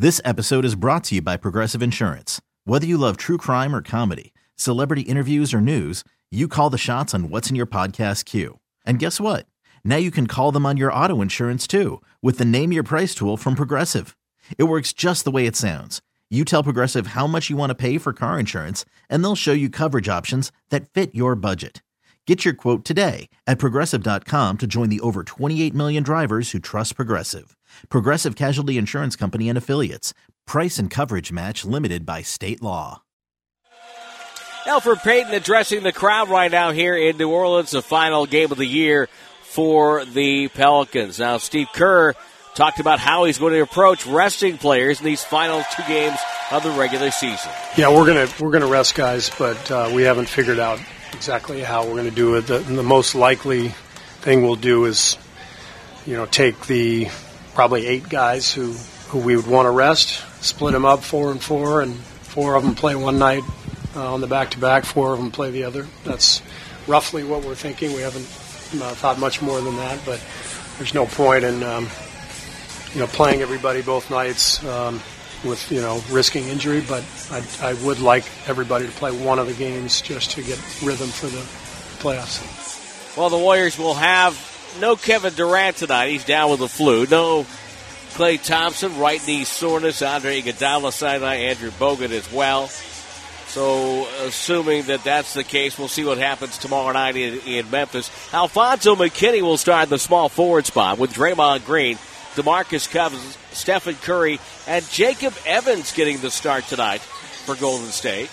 This episode is brought to you by Progressive Insurance. Whether you love true crime or comedy, celebrity interviews or news, you call the shots on what's in your podcast queue. And guess what? Now you can call them on your auto insurance too with the Name Your Price tool from Progressive. It works just the way it sounds. You tell Progressive how much you want to pay for car insurance, and they'll show you coverage options that fit your budget. Get your quote today at Progressive.com to join the over 28 million drivers who trust Progressive. Progressive Casualty Insurance Company and Affiliates. Price and coverage match limited by state law. Elfrid Payton addressing the crowd right now here in New Orleans, the final game of the year for the Pelicans. Now, Steve Kerr talked about how he's going to approach resting players in these final two games of the regular season. Yeah, we're gonna rest guys, but we haven't figured out exactly how we're going to do it. The most likely thing we'll do is, take the probably 8 guys who we would want to rest, split them up 4 and 4, and 4 of them play one night on the back-to-back, 4 of them play the other. That's roughly what we're thinking. We haven't thought much more than that, but there's no point in playing everybody both nights with risking injury. But I would like everybody to play one of the games just to get rhythm for the playoffs. Well, the Warriors will have no Kevin Durant tonight. He's down with the flu. No Klay Thompson, right knee soreness. Andre Iguodala sideline. Andrew Bogut as well. So, assuming that that's the case, we'll see what happens tomorrow night in Memphis. Alfonso McKinney will start in the small forward spot with Draymond Green, DeMarcus Cousins, Stephen Curry, and Jacob Evans getting the start tonight for Golden State.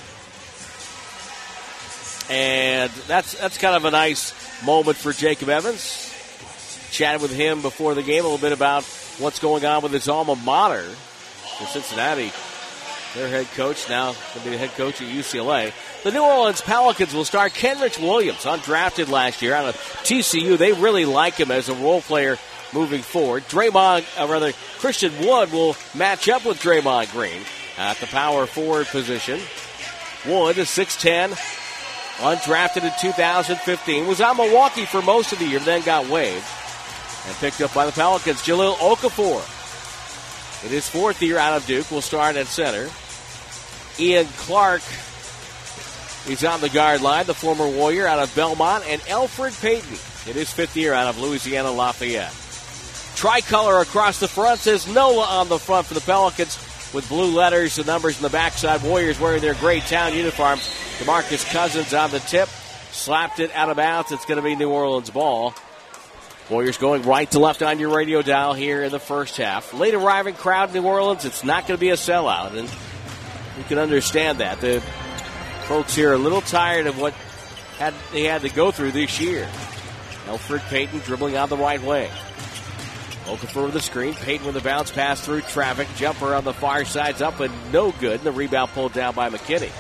And that's kind of a nice moment for Jacob Evans. Chatted with him before the game a little bit about what's going on with his alma mater in Cincinnati. Their head coach, now going to be the head coach at UCLA. The New Orleans Pelicans will start Kenrich Williams, undrafted last year out of TCU. They really like him as a role player moving forward. Christian Wood will match up with Draymond Green at the power forward position. Wood is 6'10", undrafted in 2015. Was on Milwaukee for most of the year, then got waived and picked up by the Pelicans. Jahlil Okafor, in his 4th year out of Duke, will start at center. Ian Clark is on the guard line, the former Warrior out of Belmont. And Elfrid Payton, in his 5th year out of Louisiana Lafayette. Tricolor across the front says NOLA on the front for the Pelicans with blue letters and numbers in the backside. Warriors wearing their gray town uniforms. DeMarcus Cousins on the tip. Slapped it out of bounds. It's going to be New Orleans ball. Warriors going right to left on your radio dial here in the first half. Late arriving crowd in New Orleans. It's not going to be a sellout, and you can understand that. The folks here are a little tired of what they had to go through this year. Elfrid Payton dribbling on the right wing. Okafor with the screen. Payton with a bounce pass through traffic. Jumper on the far side's up and no good. And the rebound pulled down by McKinney.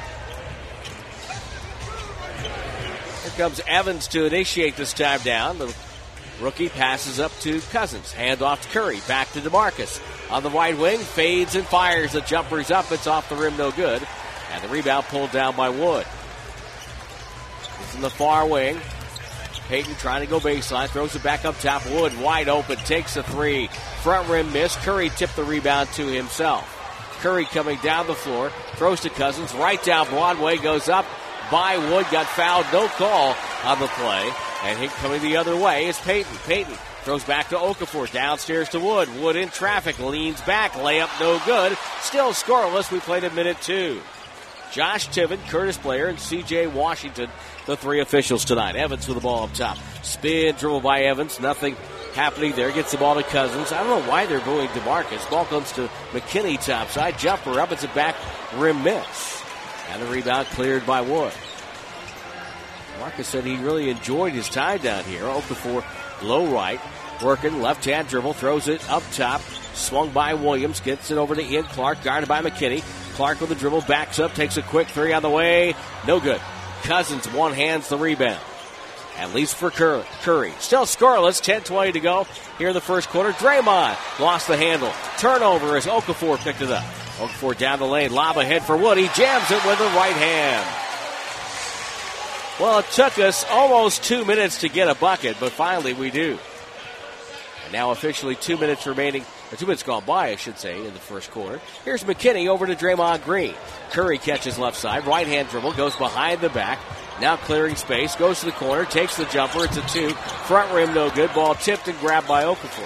Here comes Evans to initiate this time down. The rookie passes up to Cousins. Hand off to Curry. Back to DeMarcus. On the right wing, fades and fires. The jumper's up. It's off the rim, no good. And the rebound pulled down by Wood. It's in the far wing. Payton trying to go baseline. Throws it back up top. Wood wide open. Takes a 3. Front rim miss. Curry tipped the rebound to himself. Curry coming down the floor. Throws to Cousins. Right down Broadway. Goes up by Wood. Got fouled. No call on the play. And coming the other way is Payton. Payton throws back to Okafor. Downstairs to Wood. Wood in traffic. Leans back. Layup no good. Still scoreless. We played at minute 2. Josh Tiven, Curtis Blair, and C.J. Washington, the 3 officials tonight. Evans with the ball up top. Spin dribble by Evans. Nothing happening there. Gets the ball to Cousins. I don't know why they're going to DeMarcus. Ball comes to McKinney topside. Jumper up. It's a back rim miss. And the rebound cleared by Wood. Marcus said he really enjoyed his time down here. Okafor low right. Working left-hand dribble. Throws it up top. Swung by Williams. Gets it over to Ian Clark. Guarded by McKinney. Clark with the dribble, backs up, takes a quick 3 on the way. No good. Cousins one-hands the rebound. At least for Curry. Still scoreless, 10:20 to go here in the first quarter. Draymond lost the handle. Turnover as Okafor picked it up. Okafor down the lane, lob ahead for Wood. He jams it with the right hand. Well, it took us almost 2 minutes to get a bucket, but finally we do. And now officially 2 minutes remaining or 2 minutes gone by, I should say, in the first quarter. Here's McKinney over to Draymond Green. Curry catches left side, right-hand dribble, goes behind the back. Now clearing space, goes to the corner, takes the jumper. It's a 2. Front rim, no good. Ball tipped and grabbed by Okafor.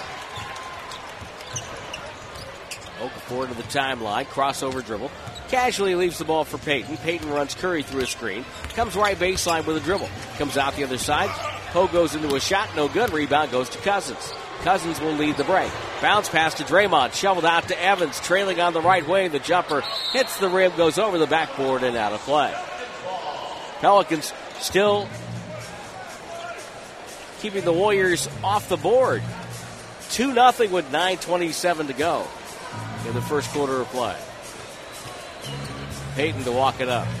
Okafor to the timeline, crossover dribble. Casually leaves the ball for Payton. Payton runs Curry through a screen. Comes right baseline with a dribble. Comes out the other side. Poe goes into a shot, no good. Rebound goes to Cousins. Cousins will lead the break. Bounce pass to Draymond. Shoveled out to Evans. Trailing on the right wing. The jumper hits the rim, goes over the backboard and out of play. Pelicans still keeping the Warriors off the board. 2-0 with 9:27 to go in the first quarter of play. Payton to walk it up.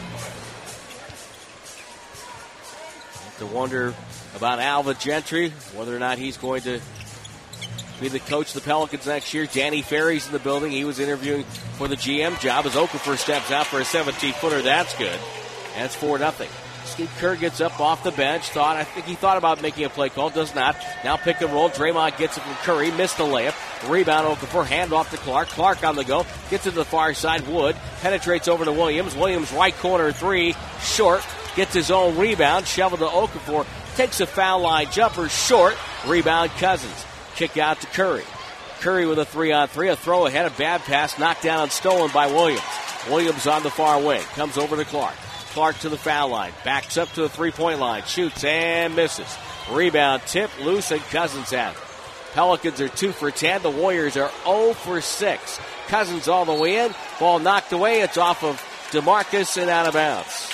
Have to wonder about Alva Gentry, whether or not he's going to be the coach of the Pelicans next year. Danny Ferry's in the building. He was interviewing for the GM job as Okafor steps out for a 17-footer. That's good. And it's 4-0. Steve Kerr gets up off the bench. I think he thought about making a play call. Does not. Now pick and roll. Draymond gets it from Curry. Missed the layup. Rebound Okafor. Hand off to Clark. Clark on the go. Gets to the far side. Wood. Penetrates over to Williams. Williams right corner 3. Short. Gets his own rebound. Shovel to Okafor. Takes a foul line jumper. Short. Rebound Cousins. Kick out to Curry. Curry with a 3-on-3. A throw ahead. A bad pass. Knocked down and stolen by Williams. Williams on the far wing. Comes over to Clark. Clark to the foul line. Backs up to the three-point line. Shoots and misses. Rebound tip loose and Cousins has it. Pelicans are 2 for 10. The Warriors are 0 for 6. Cousins all the way in. Ball knocked away. It's off of DeMarcus and out of bounds.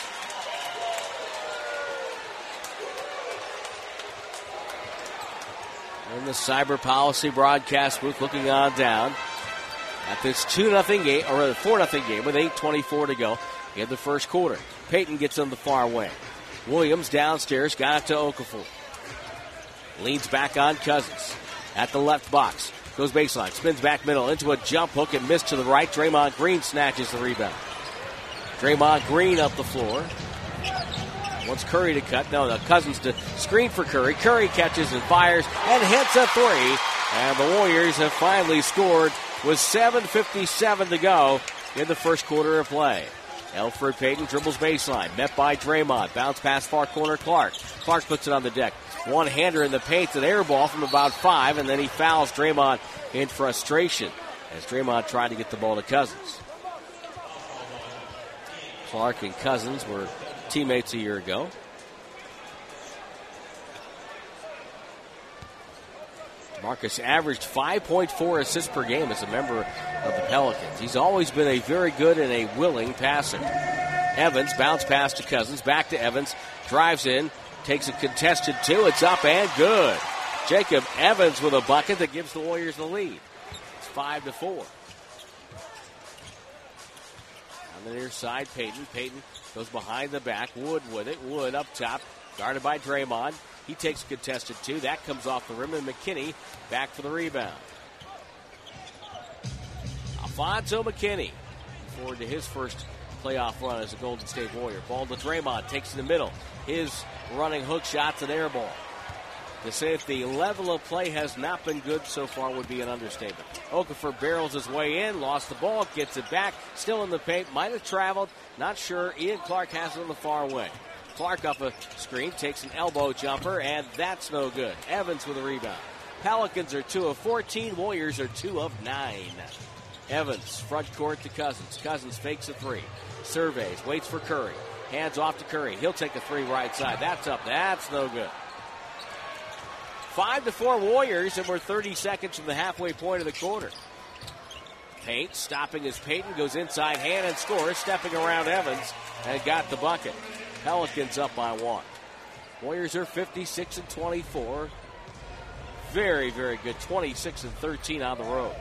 In the Cyber Policy broadcast booth, looking on down at this 2-0 game, or rather 4-0 game with 8:24 to go in the first quarter. Payton gets on the far wing. Williams downstairs, got it to Okafor. Leans back on Cousins at the left box. Goes baseline, spins back middle into a jump hook and missed to the right. Draymond Green snatches the rebound. Draymond Green up the floor. Wants Curry to cut. No, Cousins to screen for Curry. Curry catches and fires and hits a 3. And the Warriors have finally scored with 7:57 to go in the first quarter of play. Elfrid Payton dribbles baseline. Met by Draymond. Bounce pass far corner Clark. Clark puts it on the deck. One-hander in the paint. An air ball from about 5. And then he fouls Draymond in frustration as Draymond tried to get the ball to Cousins. Clark and Cousins were teammates a year ago. Marcus averaged 5.4 assists per game as a member of the Pelicans. He's always been a very good and a willing passer. Evans, bounce pass to Cousins, back to Evans, drives in, takes a contested 2, it's up and good. Jacob Evans with a bucket that gives the Warriors the lead. It's 5-4. On the near side, Payton. Payton goes behind the back. Wood with it. Wood up top, guarded by Draymond. He takes a contested 2. That comes off the rim, and McKinney back for the rebound. Alfonso McKinney forward to his first playoff run as a Golden State Warrior. Ball to Draymond, takes in the middle. His running hook shot's an air ball. To say if the level of play has not been good so far would be an understatement. Okafor barrels his way in, lost the ball, gets it back, still in the paint, might have traveled, not sure. Ian Clark has it on the far wing. Clark up a screen, takes an elbow jumper, and that's no good. Evans with a rebound. Pelicans are 2 of 14, Warriors are 2 of 9. Evans, front court to Cousins. Cousins fakes a 3. Surveys, waits for Curry. Hands off to Curry. He'll take a 3 right side. That's up. That's no good. 5-4 Warriors, and we're 30 seconds from the halfway point of the quarter. Paint, stopping as Payton goes inside hand and scores, stepping around Evans, and got the bucket. Pelicans up by 1. Warriors are 56-24. Very, very good. 26-13 on the road.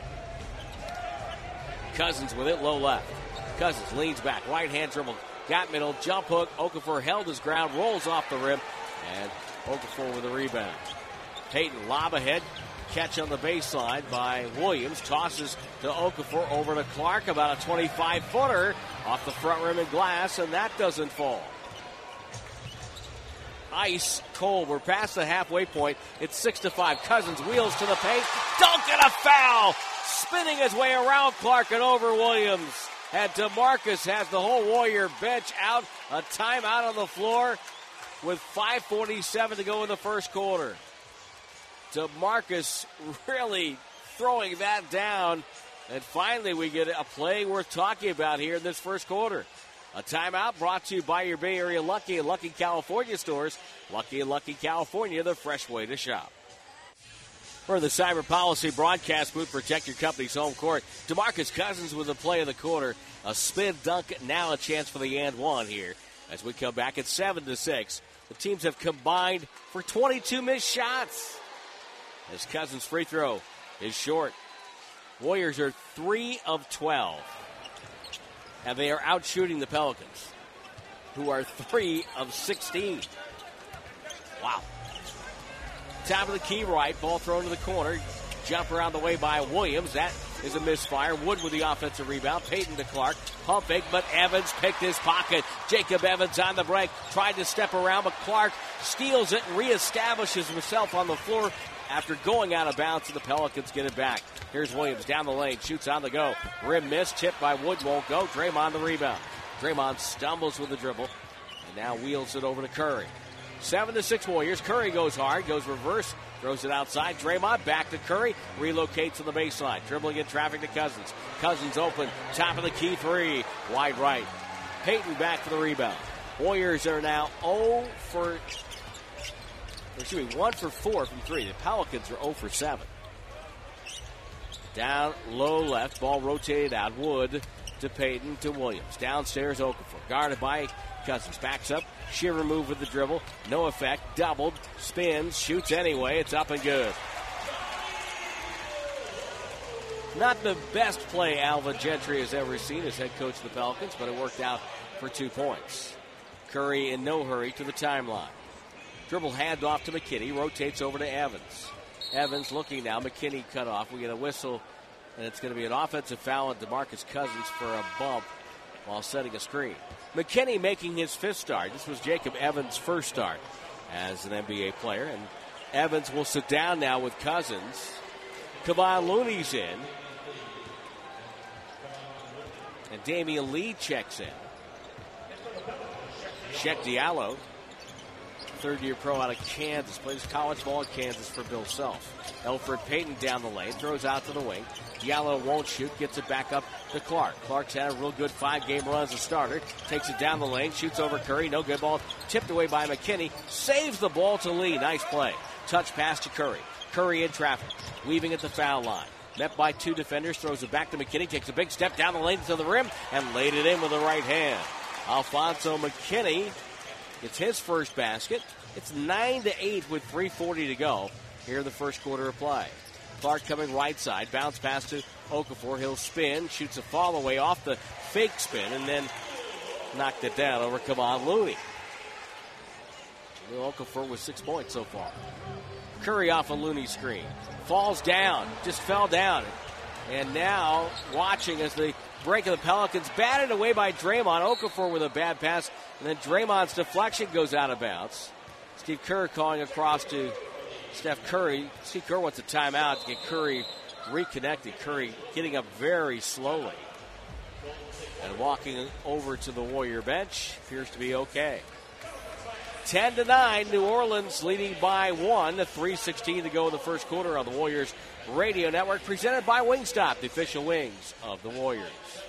Cousins with it, low left. Cousins leans back, right hand dribble, got middle, jump hook. Okafor held his ground, rolls off the rim, and Okafor with a rebound. Payton lob ahead, catch on the baseline by Williams, tosses to Okafor over to Clark, about a 25-footer off the front rim and glass, and that doesn't fall. Ice cold. We're past the halfway point. It's 6-5. Cousins wheels to the paint. Dunk and a foul. spinning his way around Clark and over Williams. And DeMarcus has the whole Warrior bench out. A timeout on the floor with 5:47 to go in the first quarter. DeMarcus really throwing that down. And finally, we get a play worth talking about here in this first quarter. A timeout brought to you by your Bay Area Lucky and Lucky California stores. Lucky and Lucky California, the fresh way to shop. For the Cyber Policy broadcast booth, protect your company's home court. DeMarcus Cousins with the play of the quarter. A spin dunk, now a chance for the and one here. As we come back at 7-6, the teams have combined for 22 missed shots. As Cousins' free throw is short. Warriors are 3 of 12. And they are out shooting the Pelicans, who are 3 of 16. Wow. Top of the key right, ball thrown to the corner. Jump around the way by Williams. That is a misfire. Wood with the offensive rebound. Payton to Clark. Pump fake, but Evans picked his pocket. Jacob Evans on the break. Tried to step around, but Clark steals it and reestablishes himself on the floor after going out of bounds, and the Pelicans get it back. Here's Williams down the lane. Shoots on the go. Rim miss. Tipped by Wood. Won't go. Draymond the rebound. Draymond stumbles with the dribble and now wheels it over to Curry. 7-6 Warriors. Curry goes hard, goes reverse, throws it outside. Draymond back to Curry, relocates to the baseline, dribbling in traffic to Cousins. Cousins open, top of the key three, wide right. Payton back for the rebound. Warriors are now 1 for 4 from three. The Pelicans are 0 for 7. Down low left, ball rotated out. Wood to Payton to Williams. Downstairs, Okafor, guarded by Cousins. Backs up. Shiver move with the dribble. No effect. Doubled. Spins. Shoots anyway. It's up and good. Not the best play Alvin Gentry has ever seen as head coach of the Pelicans, but it worked out for 2 points. Curry in no hurry to the timeline. Dribble handoff to McKinney. Rotates over to Evans. Evans looking now. McKinney cut off. We get a whistle, and it's going to be an offensive foul on DeMarcus Cousins for a bump while setting a screen. McKinney making his 5th start. This was Jacob Evans' first start as an NBA player. And Evans will sit down now with Cousins. Kevon Looney's in. And Damian Lee checks in. Cheikh Diallo, third-year pro out of Kansas, plays college ball at Kansas for Bill Self. Elfrid Payton down the lane, throws out to the wing. Diallo won't shoot, gets it back up to Clark. Clark's had a real good 5-game run as a starter. Takes it down the lane, shoots over Curry. No good ball. Tipped away by McKinney. Saves the ball to Lee. Nice play. Touch pass to Curry. Curry in traffic. Weaving at the foul line. Met by 2 defenders. Throws it back to McKinney. Takes a big step down the lane to the rim and laid it in with the right hand. Alfonso McKinney gets his first basket. It's 9-8 with 3:40 to go here in the first quarter of play. Clark coming right side. Bounce pass to Okafor. He'll spin. Shoots a fall away off the fake spin and then knocked it down over Kevon Looney. Okafor with 6 points so far. Curry off a Looney screen. Falls down. Just fell down. And now watching as the break of the Pelicans batted away by Draymond. Okafor with a bad pass. And then Draymond's deflection goes out of bounds. Steve Kerr calling across to Steph Curry. Steve Kerr wants a timeout to get Curry reconnected. Curry getting up very slowly. And walking over to the Warrior bench. Appears to be okay. 10-9, New Orleans leading by 1. 3:16 to go in the first quarter on the Warriors Radio Network. Presented by Wingstop, the official wings of the Warriors.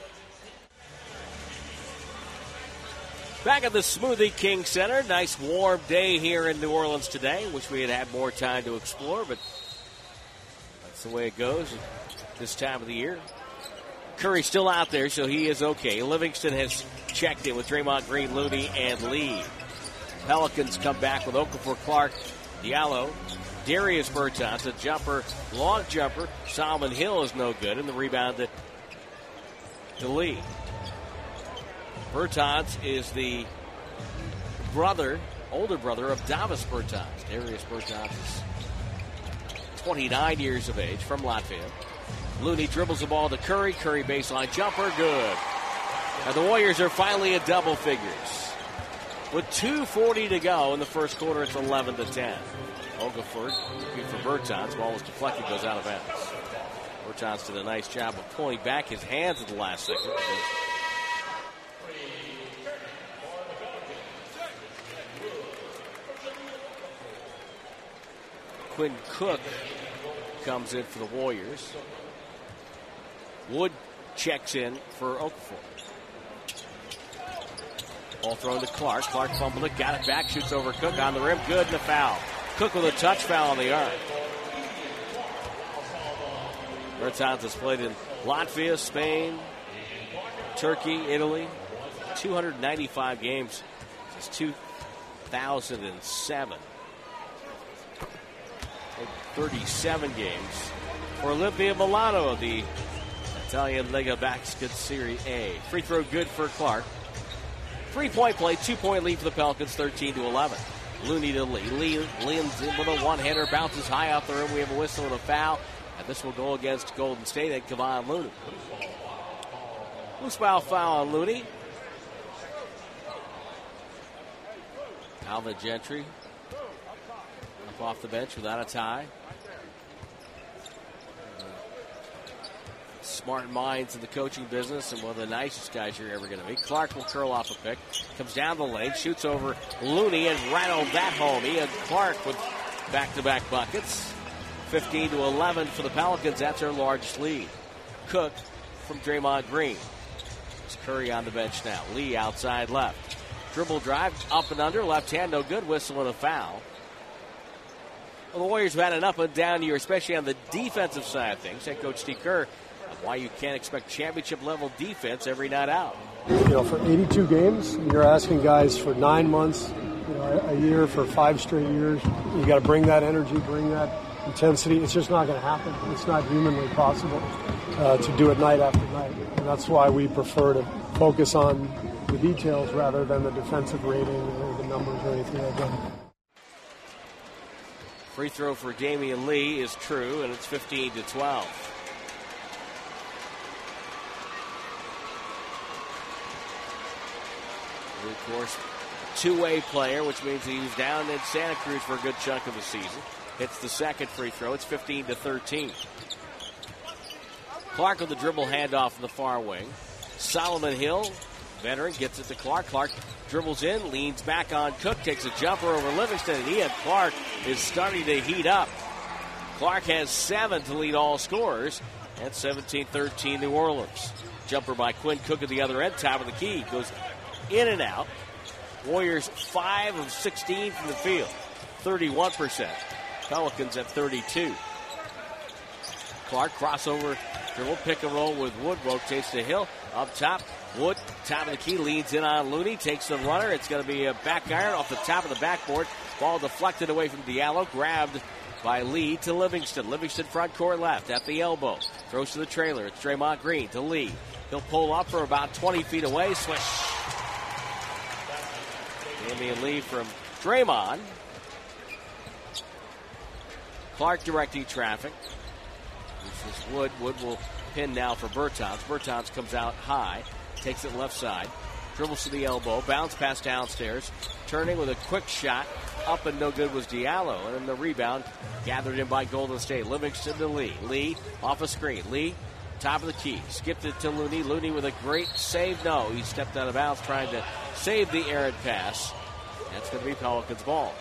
Back at the Smoothie King Center. Nice warm day here in New Orleans today. Wish we had had more time to explore, but that's the way it goes this time of the year. Curry's still out there, so he is okay. Livingston has checked in with Draymond Green, Looney, and Lee. Pelicans come back with Okafor, Clark, Diallo, Darius Bertans, a jumper, long jumper. Solomon Hill is no good, and the rebound to Lee. Bertans is the older brother of Davis Bertans. Darius Bertans is 29 years of age from Latvia. Looney dribbles the ball to Curry. Curry baseline jumper, good. And the Warriors are finally at double figures. With 2:40 to go in the first quarter, it's 11-10. Okafor looking for Bertans. Ball was deflected, goes out of bounds. Bertans did a nice job of pulling back his hands at the last second. Quinn Cook comes in for the Warriors. Wood checks in for Okafor. Ball thrown to Clark. Clark fumbled it, got it back, shoots over Cook on the rim. Good, and a foul. Cook with a touch foul on the arm. Bertans has played in Latvia, Spain, Turkey, Italy. 295 games since 2007. 37 games for Olimpia Milano, the Italian Lega Basket Serie A. Free throw good for Clark. 3-point play, 2-point lead for the Pelicans, 13-11. Looney to Lee. Lee leans in with a one-hander, bounces high off the rim. We have a whistle and a foul, and this will go against Golden State and Kevon Looney. Loose foul on Looney. Alvin Gentry up off the bench without a tie. Smart minds in the coaching business and one of the nicest guys you're ever going to meet. Clark will curl off a pick. Comes down the lane, shoots over Looney and rattled that home. Ian Clark with back-to-back buckets. 15-11 for the Pelicans. That's their largest lead. Cook from Draymond Green. It's Curry on the bench now. Lee outside left. Dribble drive, up and under, left hand, no good. Whistle and a foul. Well, the Warriors have had an up and down year, especially on the defensive side of things. Head coach Steve Kerr, why you can't expect championship-level defense every night out. For 82 games, you're asking guys for 9 months, a year for 5 straight years. You got to bring that energy, bring that intensity. It's just not going to happen. It's not humanly possible to do it night after night. And that's why we prefer to focus on the details rather than the defensive rating or the numbers or anything like that. Free throw for Damian Lee is true, and it's 15-12. Of course, two-way player, which means he was down in Santa Cruz for a good chunk of the season. Hits the second free throw. It's 15-13. Clark with the dribble handoff in the far wing. Solomon Hill, veteran, gets it to Clark. Clark dribbles in, leans back on Cook, takes a jumper over Livingston, and Ian Clark is starting to heat up. Clark has 7 to lead all scorers, and 17-13 New Orleans. Jumper by Quinn Cook at the other end, top of the key, goes in and out. Warriors 5 of 16 from the field, 31%. Pelicans at 32. Clark crossover, dribble, pick and roll with Wood, rotates to Hill, up top. Wood, top of the key, leads in on Looney, takes the runner. It's going to be a back iron off the top of the backboard. Ball deflected away from Diallo, grabbed by Lee to Livingston. Livingston front court left at the elbow. Throws to the trailer. It's Draymond Green to Lee. He'll pull up for about 20 feet away. Swish. Damian Lee from Draymond. Clark directing traffic. This is Wood. Wood will pin now for Bertans. Bertans comes out high. Takes it left side. Dribbles to the elbow. Bounce pass downstairs. Turning with a quick shot. Up and no good was Diallo. And then the rebound gathered in by Golden State. Livingston to Lee. Lee off a screen. Lee, top of the key. Skipped it to Looney. Looney with a great save. No, he stepped out of bounds trying to save the errant pass. That's going to be Pelicans ball.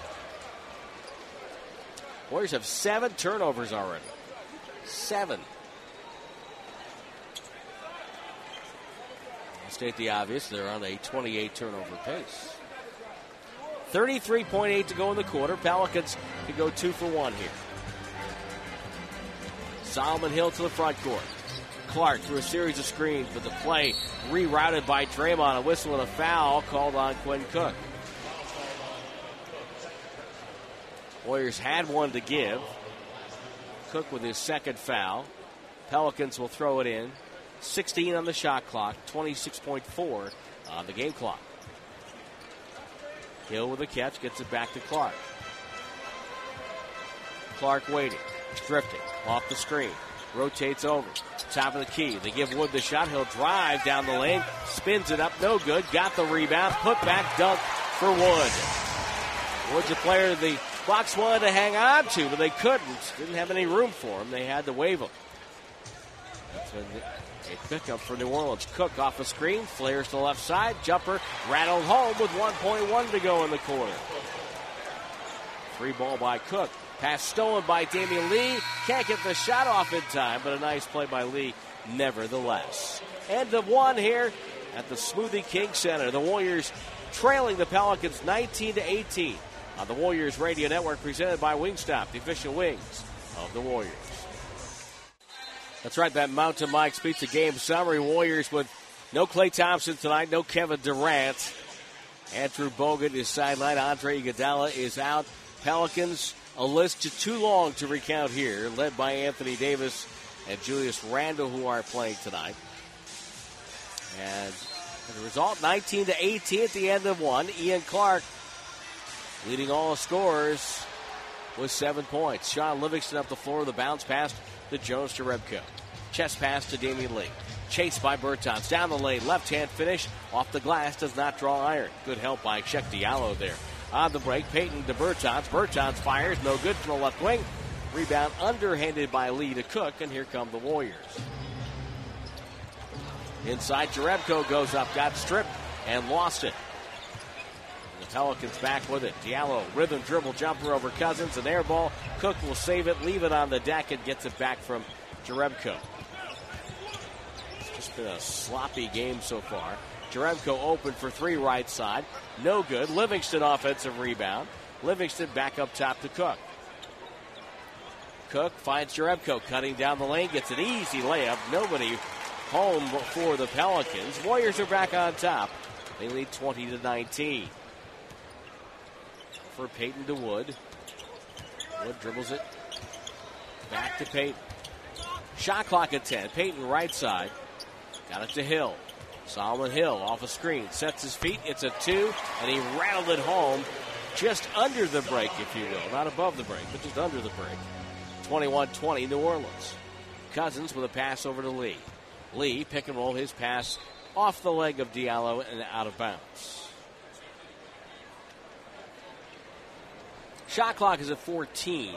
Warriors have 7 turnovers already. 7. I'll state the obvious. They're on a 28 turnover pace. 33.8 to go in the quarter. Pelicans can go 2 for 1 here. Solomon Hill to the front court. Clark through a series of screens, but the play rerouted by Draymond. A whistle and a foul called on Quinn Cook. Warriors had one to give. Cook with his second foul. Pelicans will throw it in. 16 on the shot clock, 26.4 on the game clock. Hill with a catch, gets it back to Clark. Clark waiting, drifting, off the screen, rotates over, top of the key. They give Wood the shot, he'll drive down the lane, spins it up, no good, got the rebound, put back dunk for Wood. Wood's a player the Bucks wanted to hang on to, but they couldn't. Didn't have any room for him. They had to waive him. A pickup for New Orleans. Cook off a screen, flares to the left side. Jumper rattled home with 1.1 to go in the quarter. Free ball by Cook. Pass stolen by Damian Lee. Can't get the shot off in time, but a nice play by Lee nevertheless. End of one here at the Smoothie King Center. The Warriors trailing the Pelicans 19-18 on the Warriors Radio Network, presented by Wingstop, the official wings of the Warriors. That's right, that Mountain Mike's Pizza game summary. Warriors with no Klay Thompson tonight, no Kevin Durant. Andrew Bogut is sidelined. Andre Iguodala is out. Pelicans, a list too long to recount here, led by Anthony Davis and Julius Randle, who are playing tonight. And the result, 19-18 at the end of one. Ian Clark leading all scorers with 7 points. Sean Livingston up the floor, the bounce pass to Jonas Jerebko. Chest pass to Damian Lee. Chased by Bertans. Down the lane, left-hand finish. Off the glass, does not draw iron. Good help by Cheick Diallo there. On the break, Payton to Bertans. Bertans fires, no good from the left wing. Rebound underhanded by Lee to Cook, and here come the Warriors. Inside, Jerebko goes up, got stripped, and lost it. The Pelicans back with it. Diallo, rhythm dribble jumper over Cousins, an air ball. Cook will save it, leave it on the deck, and gets it back from Jerebko. It's just been a sloppy game so far. Jerebko open for three right side. No good. Livingston offensive rebound. Livingston back up top to Cook. Cook finds Jerebko cutting down the lane. Gets an easy layup. Nobody home for the Pelicans. Warriors are back on top. They lead 20-19. For Payton to Wood. Wood dribbles it. Back to Payton. Shot clock at 10. Payton right side. Got it to Hill. Solomon Hill off a screen. Sets his feet. It's a two. And he rattled it home just under the break, if you will. Not above the break, but just under the break. 21-20 New Orleans. Cousins with a pass over to Lee. Lee, pick and roll his pass off the leg of Diallo and out of bounds. Shot clock is at 14.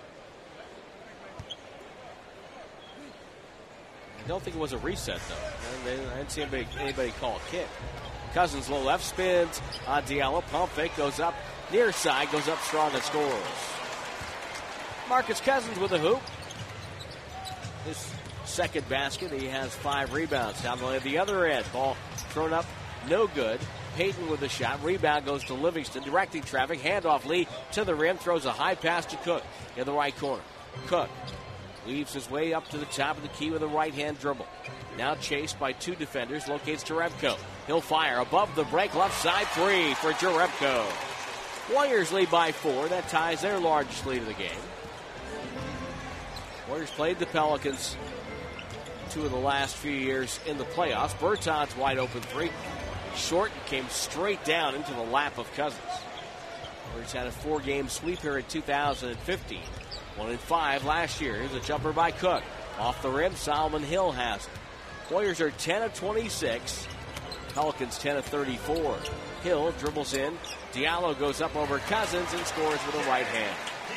I don't think it was a reset, though. I didn't see anybody call a kick. Cousins low left, spins on Diallo. Pump fake, goes up near side, goes up strong and scores. Marcus Cousins with a hoop. His second basket, he has 5 rebounds. Down the other end, ball thrown up, no good. Payton with the shot. Rebound goes to Livingston, directing traffic. Handoff Lee to the rim, throws a high pass to Cook in the right corner. Cook weaves his way up to the top of the key with a right-hand dribble. Now chased by 2 defenders, locates Jerebko. He'll fire above the break, left side three for Jerebko. Warriors lead by 4. That ties their largest lead of the game. Warriors played the Pelicans 2 of the last few years in the playoffs. Bertans wide open three. Short and came straight down into the lap of Cousins. Warriors had a 4-game sweep here in 2015. 1-5 last year. Here's a jumper by Cook. Off the rim, Solomon Hill has it. Warriors are 10 of 26. Pelicans 10 of 34. Hill dribbles in. Diallo goes up over Cousins and scores with a right hand.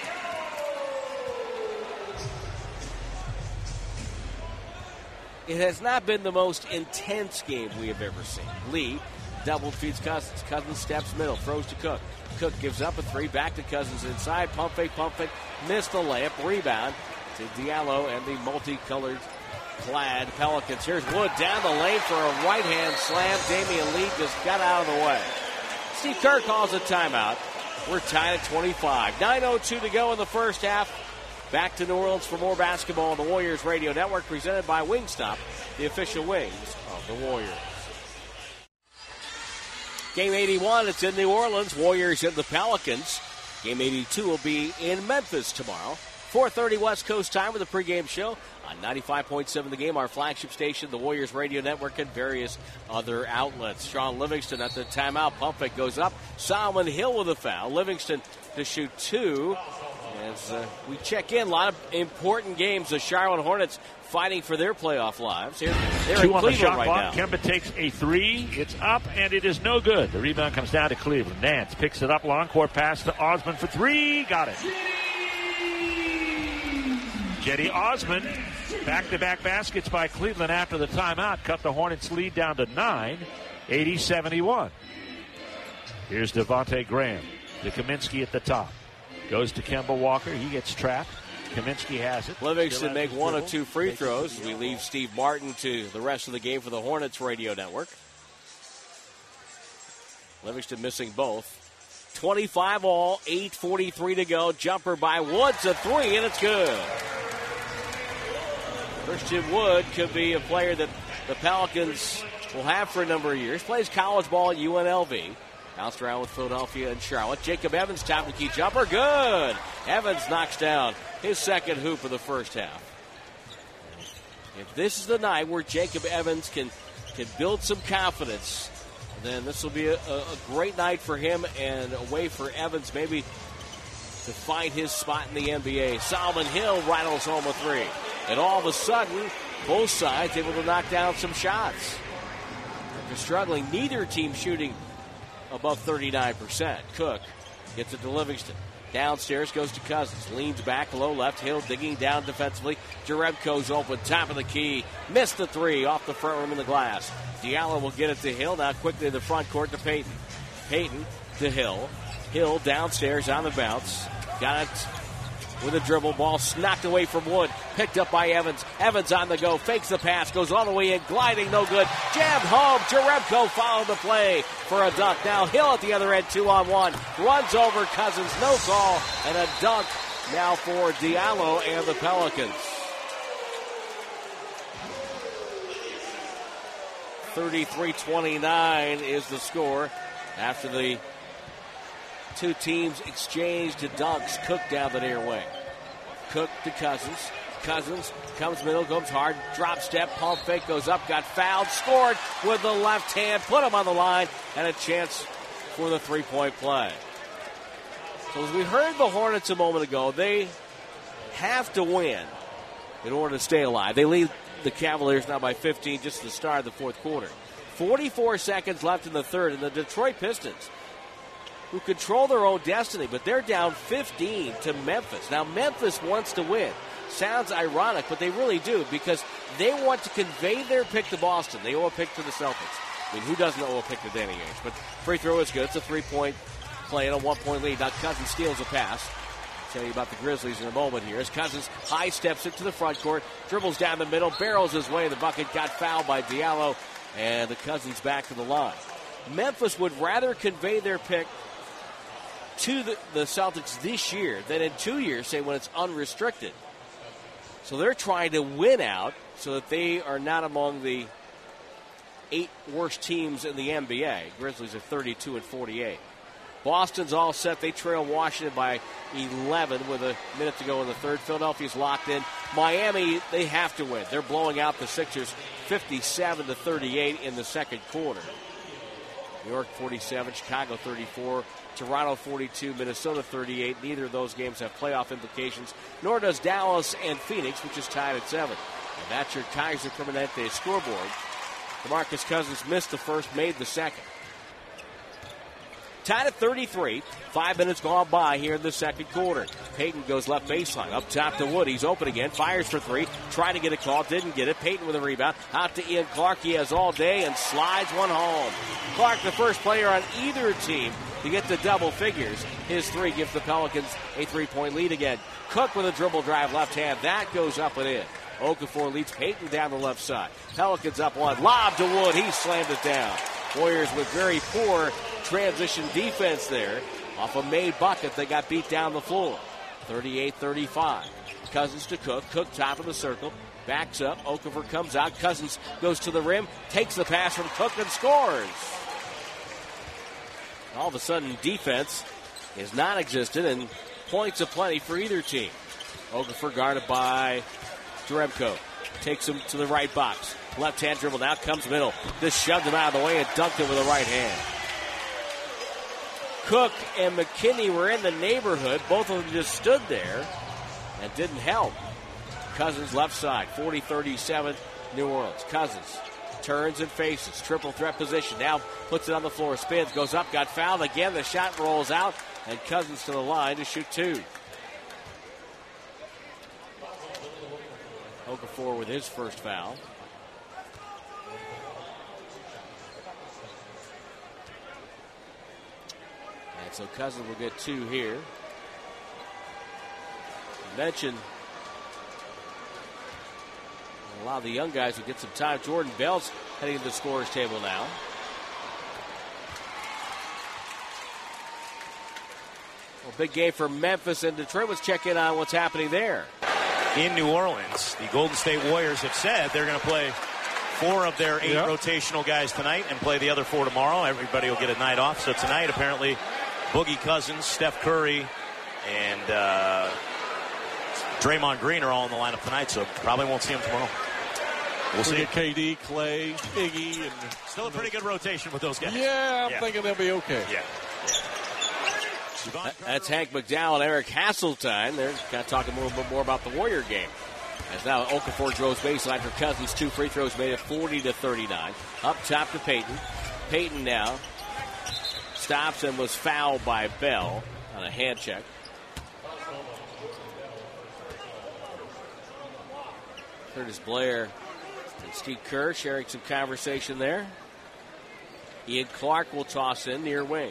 It has not been the most intense game we have ever seen. Lee double feeds Cousins. Cousins steps middle, throws to Cook. Cook gives up a three, back to Cousins inside. Pump fake, missed the layup. Rebound to Diallo and the multicolored clad Pelicans. Here's Wood down the lane for a right-hand slam. Damian Lee just got out of the way. Steve Kerr calls a timeout. We're tied at 25. 9:02 to go in the first half. Back to New Orleans for more basketball on the Warriors Radio Network, presented by Wingstop, the official wings of the Warriors. Game 81, it's in New Orleans. Warriors and the Pelicans. Game 82 will be in Memphis tomorrow. 4:30 West Coast time with a pregame show on 95.7 The Game, our flagship station, the Warriors Radio Network, and various other outlets. Sean Livingston at the timeout. Pump fake goes up. Solomon Hill with a foul. Livingston to shoot 2. As we check in, a lot of important games. The Charlotte Hornets fighting for their playoff lives. They're in on Cleveland the shot right clock. now. Kemba takes a 3. It's up, and it is no good. The rebound comes down to Cleveland. Nance picks it up. Long court pass to Osman for 3. Got it. Cedi Osman Back-to-back baskets by Cleveland after the timeout cut the Hornets' lead down to 9, 80-71. Here's Devontae Graham to Kaminsky at the top. Goes to Kemba Walker. He gets trapped. Kaminsky has it. Livingston make one of two free throws. We leave Steve Martin to the rest of the game for the Hornets radio network. Livingston missing both. 25 all, 8:43 to go. Jumper by Woods, a three, and it's good. Christian Wood could be a player that the Pelicans will have for a number of years. Plays college ball at UNLV. Bounced around with Philadelphia and Charlotte. Jacob Evans, top of the key jumper. Good. Evans knocks down his second hoop of the first half. If this is the night where Jacob Evans can build some confidence, then this will be a great night for him and a way for Evans maybe to find his spot in the NBA. Solomon Hill rattles home a three. And all of a sudden, both sides able to knock down some shots. After struggling, neither team shooting above 39%. Cook gets it to Livingston. Downstairs goes to Cousins. Leans back, low left. Hill digging down defensively. Jerebko's open, top of the key. Missed the three off the front rim of the glass. Diallo will get it to Hill. Now quickly to the front court to Payton. Payton to Hill. Hill downstairs on the bounce. Got it with a dribble. Ball knocked away from Wood. Picked up by Evans. Evans on the go. Fakes the pass. Goes all the way in. Gliding. No good. Jabbed home. Jerebko followed the play for a dunk. Now Hill at the other end. 2-on-1. Runs over Cousins. No call. And a dunk now for Diallo and the Pelicans. 33-29 is the score after the two teams exchanged dunks. Cook down the near wing. Cook to Cousins. Cousins comes middle, goes hard, drop step, pump fake, goes up, got fouled, scored with the left hand, put him on the line, and a chance for the three-point play. So as we heard the Hornets a moment ago, they have to win in order to stay alive. They lead the Cavaliers now by 15 just at the start of the fourth quarter. 44 seconds left in the third, and the Detroit Pistons, who control their own destiny, but they're down 15 to Memphis. Now, Memphis wants to win. Sounds ironic, but they really do, because they want to convey their pick to Boston. They owe a pick to the Celtics. I mean, who doesn't owe a pick to Danny Ainge? But free throw is good. It's a three-point play and a one-point lead. Now Cousins steals a pass. I'll tell you about the Grizzlies in a moment here. As Cousins high steps into the front court, dribbles down the middle, barrels his way. The bucket got fouled by Diallo, and the Cousins back to the line. Memphis would rather convey their pick to the Celtics this year than in 2 years, say, when it's unrestricted. So they're trying to win out so that they are not among the 8 worst teams in the NBA. Grizzlies are 32-48. Boston's all set. They trail Washington by 11 with a minute to go in the third. Philadelphia's locked in. Miami, they have to win. They're blowing out the Sixers 57-38 in the second quarter. New York 47, Chicago 34, Toronto 42, Minnesota 38. Neither of those games have playoff implications, nor does Dallas and Phoenix, which is tied at 7. And that's your Kaiser Permanente scoreboard. DeMarcus Cousins missed the first, made the second. Tied at 33. 5 minutes gone by here in the second quarter. Payton goes left baseline. Up top to Wood. He's open again. Fires for three. Trying to get a call. Didn't get it. Payton with a rebound. Out to Ian Clark. He has all day and slides one home. Clark, the first player on either team to get to double figures. His three gives the Pelicans a 3-point lead again. Cook with a dribble drive left hand. That goes up and in. Okafor leads Payton down the left side. Pelicans up one. Lob to Wood. He slammed it down. Warriors with very poor transition defense there. Off a made bucket, they got beat down the floor. 38-35. Cousins to Cook. Cook top of the circle. Backs up. Okafor comes out. Cousins goes to the rim. Takes the pass from Cook and scores. All of a sudden, defense is non-existent and points aplenty for either team. Okafor guarded by Jerebko. Takes him to the right box. Left-hand dribble. Now comes middle. Just shoved him out of the way and dunked it with the right hand. Cook and McKinney were in the neighborhood. Both of them just stood there and didn't help. Cousins left side. 40-37 New Orleans. Cousins turns and faces. Triple threat position. Now puts it on the floor. Spins. Goes up. Got fouled again. The shot rolls out. And Cousins to the line to shoot two. Okafor Okafor with his first foul. And so Cousins will get 2 here. I mentioned a lot of the young guys will get some time. Jordan Bell's heading to the scorer's table now. Well, big game for Memphis and Detroit. Let's check in on what's happening there. In New Orleans, the Golden State Warriors have said they're going to play 4 of their 8 rotational guys tonight and play the other 4 tomorrow. Everybody will get a night off. So tonight, apparently, Boogie Cousins, Steph Curry, and Draymond Green are all in the lineup tonight, so probably won't see them tomorrow. We'll see. KD, Clay, Iggy, and still a pretty good rotation with those guys. Yeah, I'm thinking they'll be okay. Yeah. That's Hank McDowell and Eric Hasseltine. They're kind of talking a little bit more about the Warrior game. As now Okafor draws baseline for Cousins. 2 free throws made it 40-39. Up top to Payton. Payton now stops and was fouled by Bell on a hand check. Curtis Blair and Steve Kerr sharing some conversation there. Ian Clark will toss in near wing.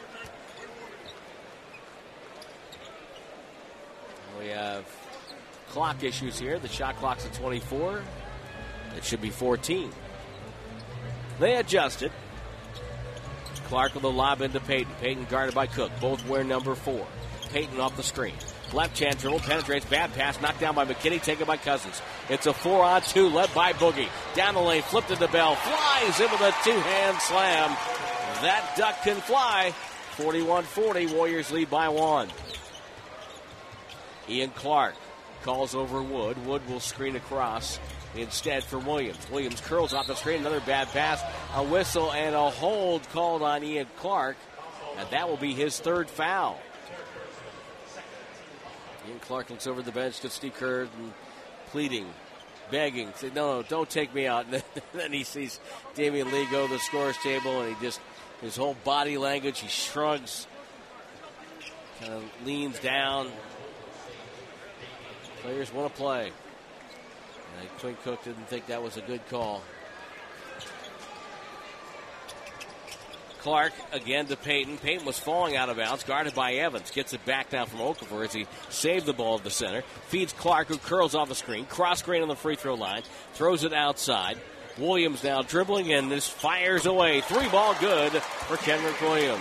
We have clock issues here. The shot clock's at 24. It should be 14. They adjusted. Clark with the lob into Payton. Payton guarded by Cook. Both wear number 4. Payton off the screen. Left hand dribble, penetrates, bad pass, knocked down by McKinney, taken by Cousins. It's a 4-on-2 led by Boogie. Down the lane, flipped into Bell, flies in with a 2-hand slam. That duck can fly. 41-40, Warriors lead by 1. Ian Clark calls over Wood. Wood will screen across instead for Williams. Williams curls off the screen, another bad pass, a whistle, and a hold called on Ian Clark, and that will be his 3rd foul. Ian Clark looks over the bench to Steve Kerr and pleading, begging, say, no, don't take me out. And then he sees Damian Lee go to the scorer's table, and he just, his whole body language, he shrugs, kind of leans down. Players want to play. And Quinn Cook didn't think that was a good call. Clark again to Payton. Payton was falling out of bounds, guarded by Evans. Gets it back down from Okafor as he saved the ball at the center. Feeds Clark, who curls off the screen. Cross screen on the free throw line. Throws it outside. Williams now dribbling, and this fires away. 3-ball good for Kenrich Williams.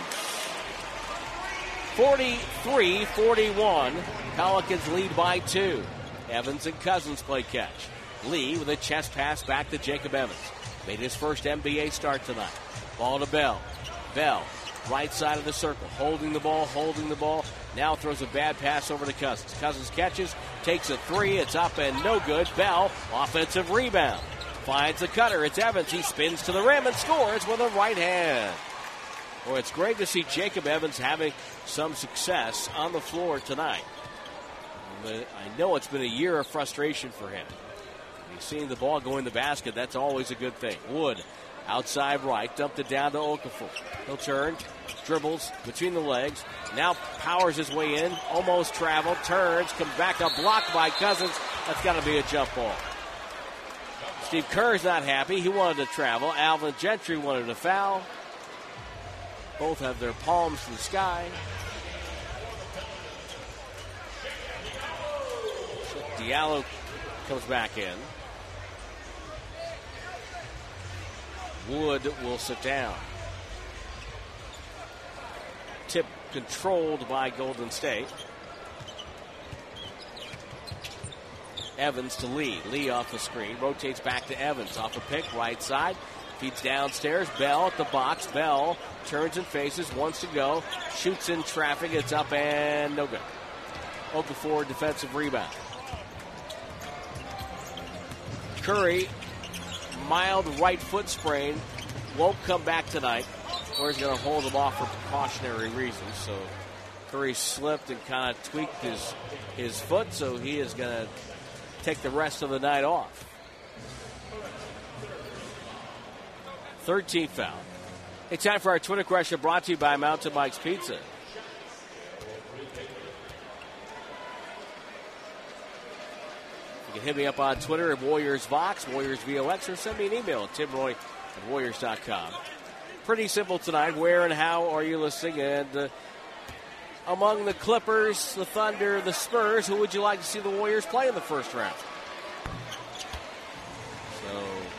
43-41. Pelicans lead by 2. Evans and Cousins play catch. Lee with a chest pass back to Jacob Evans. Made his first NBA start tonight. Ball to Bell. Bell, right side of the circle, holding the ball. Now throws a bad pass over to Cousins. Cousins catches, takes a 3. It's up and no good. Bell, offensive rebound. Finds the cutter. It's Evans. He spins to the rim and scores with a right hand. Well, it's great to see Jacob Evans having some success on the floor tonight. But I know it's been a year of frustration for him. He's seeing the ball go in the basket. That's always a good thing. Wood, outside right, dumped it down to Okafor. He'll turn, dribbles between the legs, now powers his way in, almost traveled, turns, comes back up, blocked by Cousins. That's got to be a jump ball. Steve Kerr's not happy. He wanted to travel. Alvin Gentry wanted a foul. Both have their palms to the sky. Diallo comes back in. Wood will sit down. Tip controlled by Golden State. Evans to Lee. Lee off the screen. Rotates back to Evans. Off a pick, right side. Feeds downstairs. Bell at the box. Bell turns and faces. Wants to go. Shoots in traffic. It's up and no good. Okafor defensive rebound. Curry, mild right foot sprain, won't come back tonight. Warriors going to hold him off for precautionary reasons. So Curry slipped and kind of tweaked his foot, so he is going to take the rest of the night off. 13th foul. It's time for our Twitter question brought to you by Mountain Mike's Pizza. can hit me up on Twitter at WarriorsVox, WarriorsVox, or send me an email at timroy@warriors.com. Pretty simple tonight. Where and how are you listening? And among the Clippers, the Thunder, the Spurs, who would you like to see the Warriors play in the first round? So,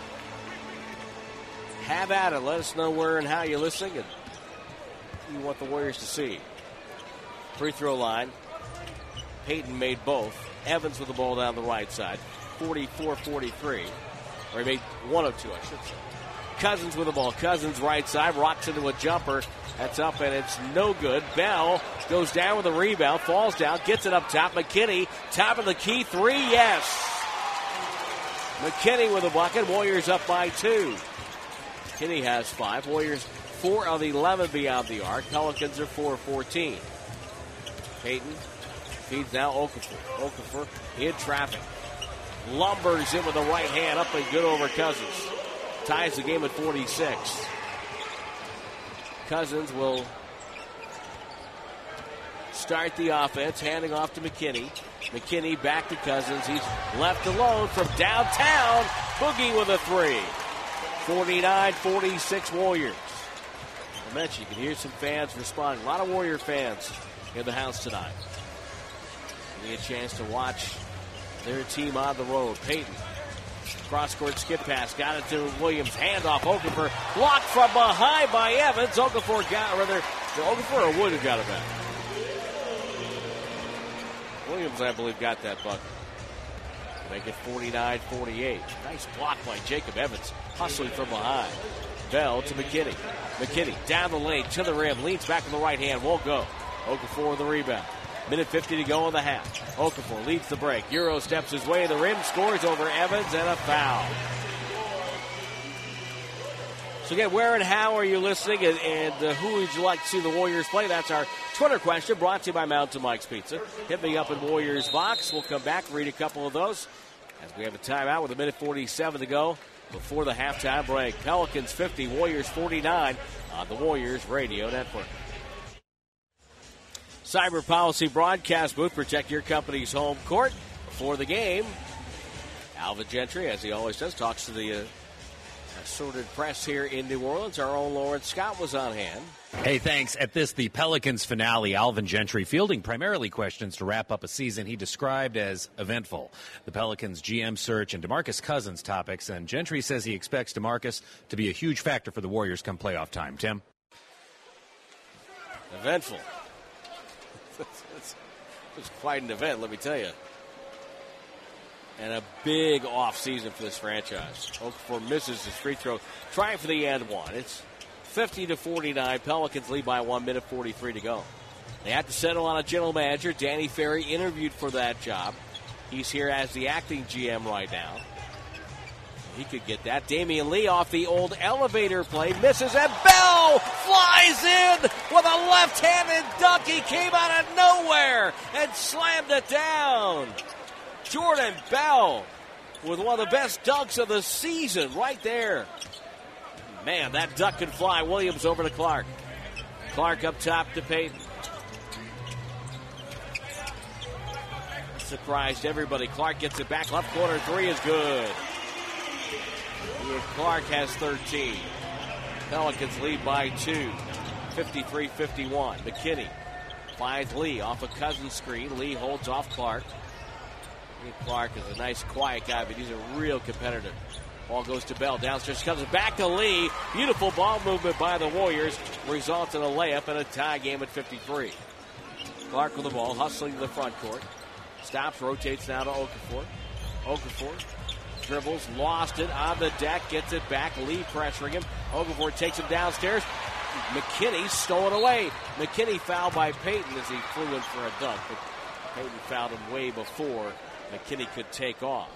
have at it. Let us know where and how you're listening and who you want the Warriors to see. Free throw line. Payton made both. Evans with the ball down the right side. 44-43. Or he made one of two, I should say. Cousins with the ball. Cousins right side. Rocks into a jumper. That's up and it's no good. Bell goes down with a rebound. Falls down. Gets it up top. McKinney. Top of the key. 3. Yes. McKinney with a bucket. Warriors up by 2. McKinney has 5. Warriors 4 of 11 beyond the arc. Pelicans are 4-14. Payton feeds now Okafor. Okafor in traffic. Lumbers in with the right hand. Up and good over Cousins. Ties the game at 46. Cousins will start the offense, handing off to McKinney. McKinney back to Cousins. He's left alone from downtown. Boogie with a 3. 49-46 Warriors. I mentioned you can hear some fans responding. A lot of Warrior fans in the house tonight. Give me a chance to watch their team on the road. Payton. Cross-court skip pass. Got it to Williams. Handoff. Okafor. Blocked from behind by Evans. Okafor got, or Okafor or Wood who got it back. Williams, I believe, got that bucket. Make it 49-48. Nice block by Jacob Evans. Hustling from behind. Bell to McKinney. McKinney down the lane to the rim. Leans back to the right hand. Won't go. Okafor with the rebound. Minute 50 to go in the half. Okafor leads the break. Euro steps his way to the rim. Scores over Evans and a foul. So again, where and how are you listening? And who would you like to see the Warriors play? That's our Twitter question, brought to you by Mountain Mike's Pizza. Hit me up at Warriors Vox. We'll come back, read a couple of those as we have a timeout with a minute 47 to go before the halftime break. Pelicans 50, Warriors 49 on the Warriors Radio Network. Cyber Policy broadcast booth. Protect your company's home court before the game. Alvin Gentry, as he always does, talks to the assorted press here in New Orleans. Our own Lawrence Scott was on hand. Hey, thanks. At this, the Pelicans finale, Alvin Gentry fielding primarily questions to wrap up a season he described as eventful. The Pelicans GM search and DeMarcus Cousins topics, and Gentry says he expects DeMarcus to be a huge factor for the Warriors come playoff time. Tim? Eventful. It was quite an event, let me tell you. And a big offseason for this franchise. Okafor misses his free throw, trying for the and one. It's 50-49. Pelicans lead by 1 minute 43 to go. They have to settle on a general manager. Danny Ferry interviewed for that job. He's here as the acting GM right now. He could get that. Damian Lee off the old elevator play. Misses, and Bell flies in with a left-handed dunk. He came out of nowhere and slammed it down. Jordan Bell with one of the best dunks of the season right there. Man, that duck can fly. Williams over to Clark. Clark up top to Payton. Surprised everybody. Clark gets it back. Left corner 3 is good. Clark has 13. Pelicans lead by 2. 53-51. McKinney finds Lee off a Cousins screen. Lee holds off Clark. Clark is a nice, quiet guy, but he's a real competitor. Ball goes to Bell. Downstairs comes back to Lee. Beautiful ball movement by the Warriors. Results in a layup and a tie game at 53. Clark with the ball, hustling to the front court. Stops, rotates now to Okafor. Okafor dribbles, lost it on the deck, gets it back. Lee pressuring him. Okafor takes him downstairs. McKinney stolen away. McKinney fouled by Payton as he flew in for a dunk, but Payton fouled him way before McKinney could take off.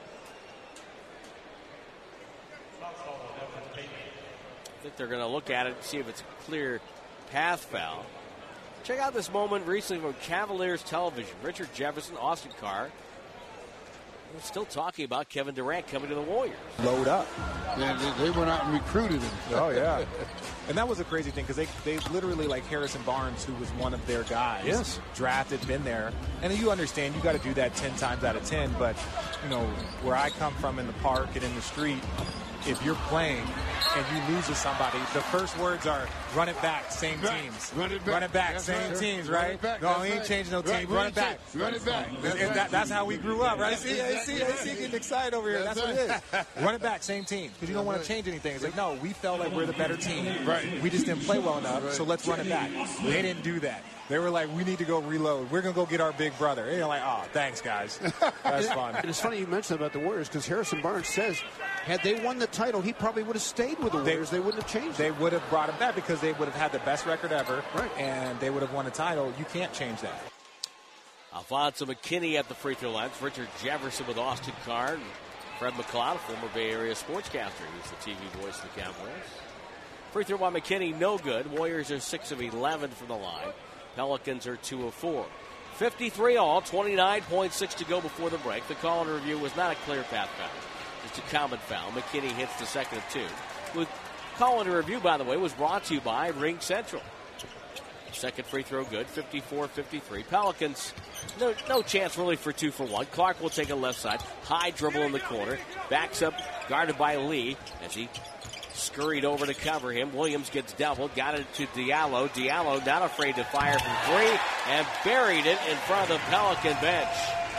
I think they're going to look at it and see if it's a clear path foul. Check out this moment recently from Cavaliers television. Richard Jefferson, Austin Carr. We're still talking about Kevin Durant coming to the Warriors. Load up. They went out and recruited him. Oh, yeah. And that was a crazy thing because they literally, like Harrison Barnes, who was one of their guys, drafted, been there. And you understand you got to do that 10 times out of 10. But, you know, where I come from in the park and in the street, if you're playing and you lose to somebody, the first words are run it back, same teams. Run it back, that's same right. teams, Run right? it back, No, that's he ain't right. changing no team. Run it back. Run it back. That's how we grew up, right? See, getting excited over here. That's what it is. Run it back, same team. Because you don't want to change anything. It's like, no, we felt like we're the better team. Right. We just didn't play well enough, so let's run it back. They didn't do that. They were like, we need to go reload. We're going to go get our big brother. And you're like, oh, thanks, guys. That's fun. And it's funny you mentioned about the Warriors because Harrison Barnes says had they won the title, he probably would have stayed with the Warriors. They wouldn't have changed They it. would have brought him back because they would have had the best record ever. Right. And they would have won a title. You can't change that. Alfonso McKinney at the free throw lines. Richard Jefferson with Austin Carr. Fred McLeod, former Bay Area sportscaster. He's the TV voice of the Cowboys. Free throw by McKinney, no good. Warriors are 6 of 11 from the line. Pelicans are 2 of 4. 53 all, 29.6 to go before the break. The call and review was not a clear path foul. Just a common foul. McKinney hits the second of 2. With call and review, by the way, was brought to you by Ring Central. Second free throw good, 54-53. Pelicans, no chance really for 2 for 1. Clark will take a left side. High dribble in the corner. Backs up, guarded by Lee as he scurried over to cover him. Williams gets doubled, got it to Diallo. Diallo not afraid to fire from 3 and buried it in front of the Pelican bench.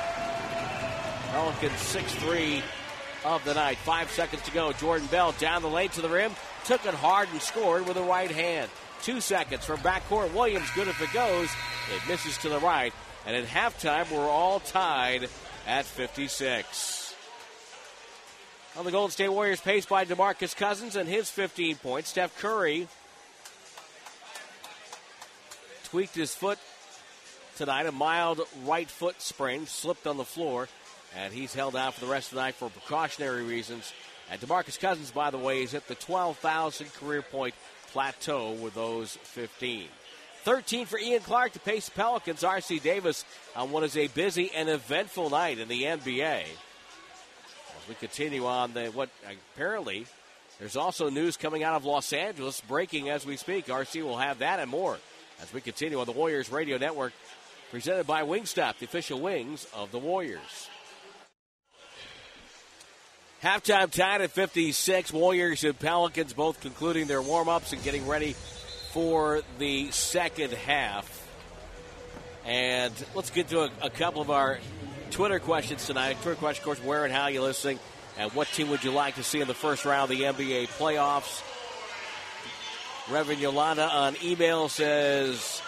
Pelicans 6-3 of the night. 5 seconds to go. Jordan Bell down the lane to the rim, took it hard and scored with the right hand. 2 seconds from backcourt. Williams good if it goes. It misses to the right. And at halftime, we're all tied at 56. On the Golden State Warriors, paced by DeMarcus Cousins and his 15 points. Steph Curry tweaked his foot tonight, a mild right foot sprain, slipped on the floor, and he's held out for the rest of the night for precautionary reasons. And DeMarcus Cousins, by the way, is at the 12,000 career point plateau with those 15. 13 for Ian Clark to pace the Pelicans. R.C. Davis on what is a busy and eventful night in the NBA. As we continue on apparently there's also news coming out of Los Angeles breaking as we speak. RC will have that and more as we continue on the Warriors Radio Network, presented by Wingstop, the official wings of the Warriors. Halftime tied at 56. Warriors and Pelicans both concluding their warm-ups and getting ready for the second half. And let's get to a couple of our Twitter questions tonight. Twitter question, of course, where and how you're listening, and what team would you like to see in the first round of the NBA playoffs? Reverend Yolanda on email says,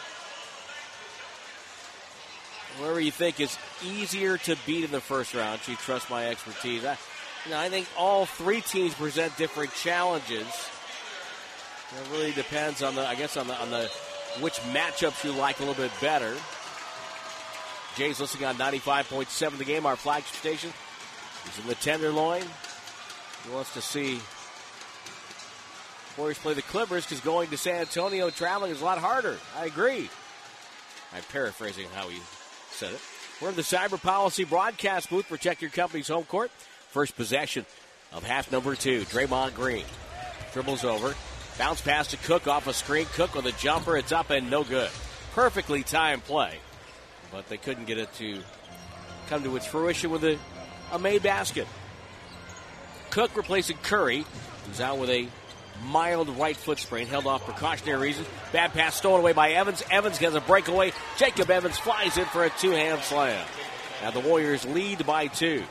whoever you think is easier to beat in the first round. She trusts my expertise. I think all 3 teams present different challenges. It really depends on the which matchups you like a little bit better. Jay's listening on 95.7 The Game, our flagship station. He's in the Tenderloin. He wants to see Warriors play the Clippers because going to San Antonio traveling is a lot harder. I agree. I'm paraphrasing how he said it. We're in the Cyber Policy broadcast booth. Protect your company's home court. First possession of half number 2. Draymond Green dribbles over. Bounce pass to Cook off a screen. Cook with a jumper. It's up and no good. Perfectly timed play. But they couldn't get it to come to its fruition with a made basket. Cook replacing Curry, who's out with a mild right foot sprain, held off precautionary reasons. Bad pass stolen away by Evans. Evans gets a breakaway. Jacob Evans flies in for a 2-hand slam. Now the Warriors lead by 2.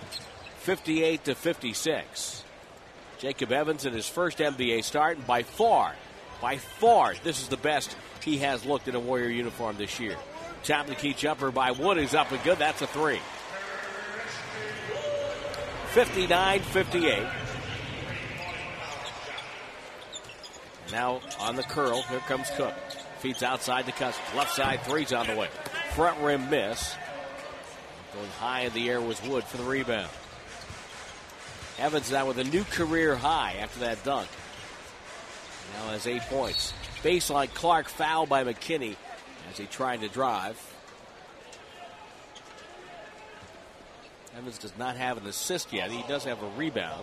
58-56. Jacob Evans in his first NBA start, and by far, this is the best he has looked in a Warrior uniform this year. Top of the key jumper by Wood is up and good. That's a 3. 59-58. Now on the curl, here comes Cook. Feeds outside to Cousins. Left side 3's on the way. Front rim miss. Going high in the air was Wood for the rebound. Evans now with a new career high after that dunk. Now has 8 points. Baseline Clark foul by McKinney as he tried to drive. Evans does not have an assist yet. He does have a rebound.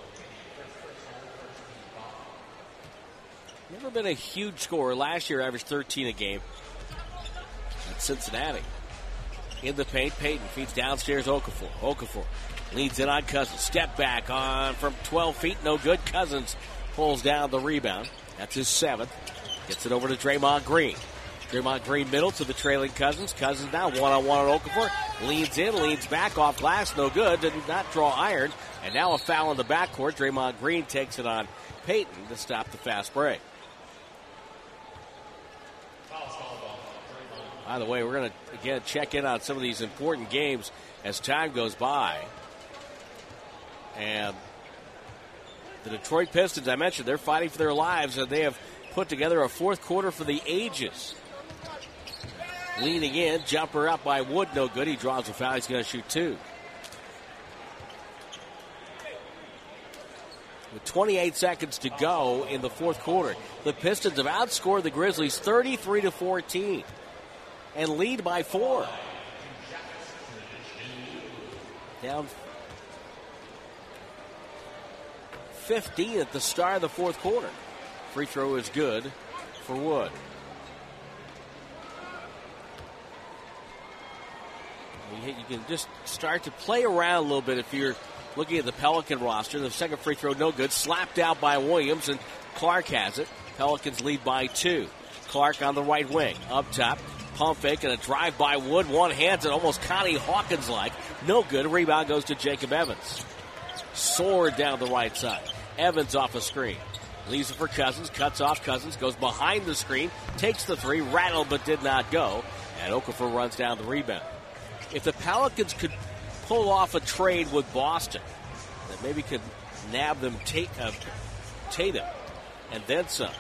Never been a huge scorer. Last year averaged 13 a game at Cincinnati. In the paint, Payton feeds downstairs Okafor. Okafor leads in on Cousins. Step back on from 12 feet. No good. Cousins pulls down the rebound. That's his 7th. Gets it over to Draymond Green. Draymond Green middle to the trailing Cousins. Cousins now one-on-one on Okafor. Leans in, leans back off glass. No good. Did not draw iron. And now a foul in the backcourt. Draymond Green takes it on Payton to stop the fast break. By the way, we're going to, again, check in on some of these important games as time goes by. And the Detroit Pistons, I mentioned, they're fighting for their lives, and they have put together a fourth quarter for the ages. Leaning in, jumper up by Wood, no good. He draws a foul. He's going to shoot 2. With 28 seconds to go in the fourth quarter, the Pistons have outscored the Grizzlies 33-14 and lead by 4. Down 15 at the start of the fourth quarter. Free throw is good for Wood. You can just start to play around a little bit if you're looking at the Pelican roster. The second free throw, no good. Slapped out by Williams, and Clark has it. Pelicans lead by 2. Clark on the right wing. Up top, pump fake and a drive by Wood. One hands it, almost Connie Hawkins-like. No good. Rebound goes to Jacob Evans. Soared down the right side. Evans off a screen. Leaves it for Cousins. Cuts off Cousins. Goes behind the screen. Takes the 3. Rattled but did not go. And Okafor runs down the rebound. If the Pelicans could pull off a trade with Boston that maybe could nab them Tatum and then some.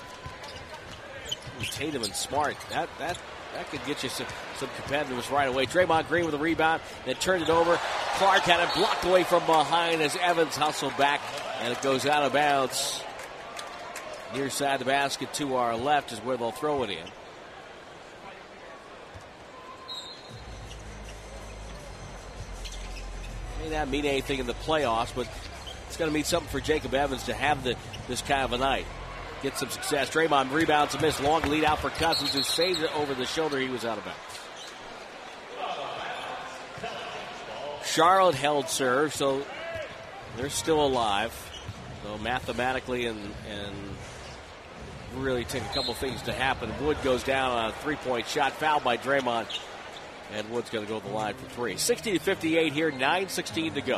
Tatum and Smart. That could get you some competitiveness right away. Draymond Green with a rebound, then turned it over. Clark had it blocked away from behind as Evans hustled back, and it goes out of bounds. Near side of the basket to our left is where they'll throw it in. May not mean anything in the playoffs, but it's going to mean something for Jacob Evans to have this kind of a night. Get some success. Draymond rebounds a miss. Long lead out for Cousins, who saved it over the shoulder. He was out of bounds. Charlotte held serve, so they're still alive. So mathematically and really take a couple things to happen. Wood goes down on a three-point shot. Fouled by Draymond. And Wood's going to go to the line for 3. 60-58 here, 9:16 to go.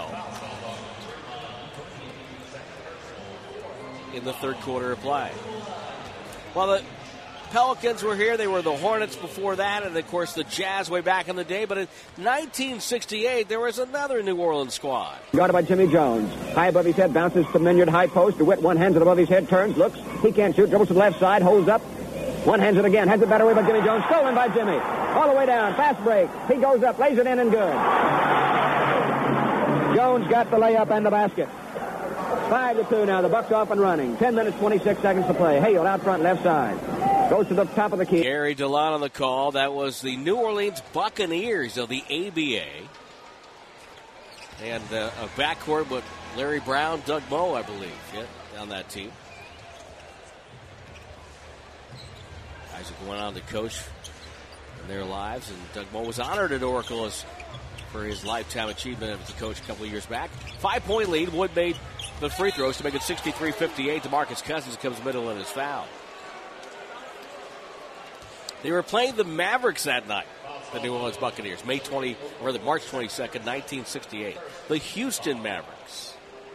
In the third quarter of play. Well, the Pelicans were here. They were the Hornets before that, and, of course, the Jazz way back in the day. But in 1968, there was another New Orleans squad. Guarded by Jimmy Jones. High above his head, bounces to Minyard, high post. DeWitt, one hands it above his head, turns, looks. He can't shoot, dribbles to the left side, holds up. One hands it again, has it batted away by Jimmy Jones. Stolen by Jimmy. All the way down, fast break. He goes up, lays it in, and good. Jones got the layup and the basket. 5-2 now. The Bucks off and running. 10 minutes, 26 seconds to play. Hale out front, left side. Goes to the top of the key. Gary DeLon on the call. That was the New Orleans Buccaneers of the ABA. And a backcourt with Larry Brown, Doug Moe, I believe, on that team. Guys are going on to coach in their lives. And Doug Moe was honored at Oracle for his lifetime achievement as a coach a couple of years back. 5-point lead. Wood made the free throws to make it 63-58. DeMarcus Cousins comes middle and is fouled. They were playing the Mavericks that night, the New Orleans Buccaneers, March 22nd, 1968. The Houston Mavericks.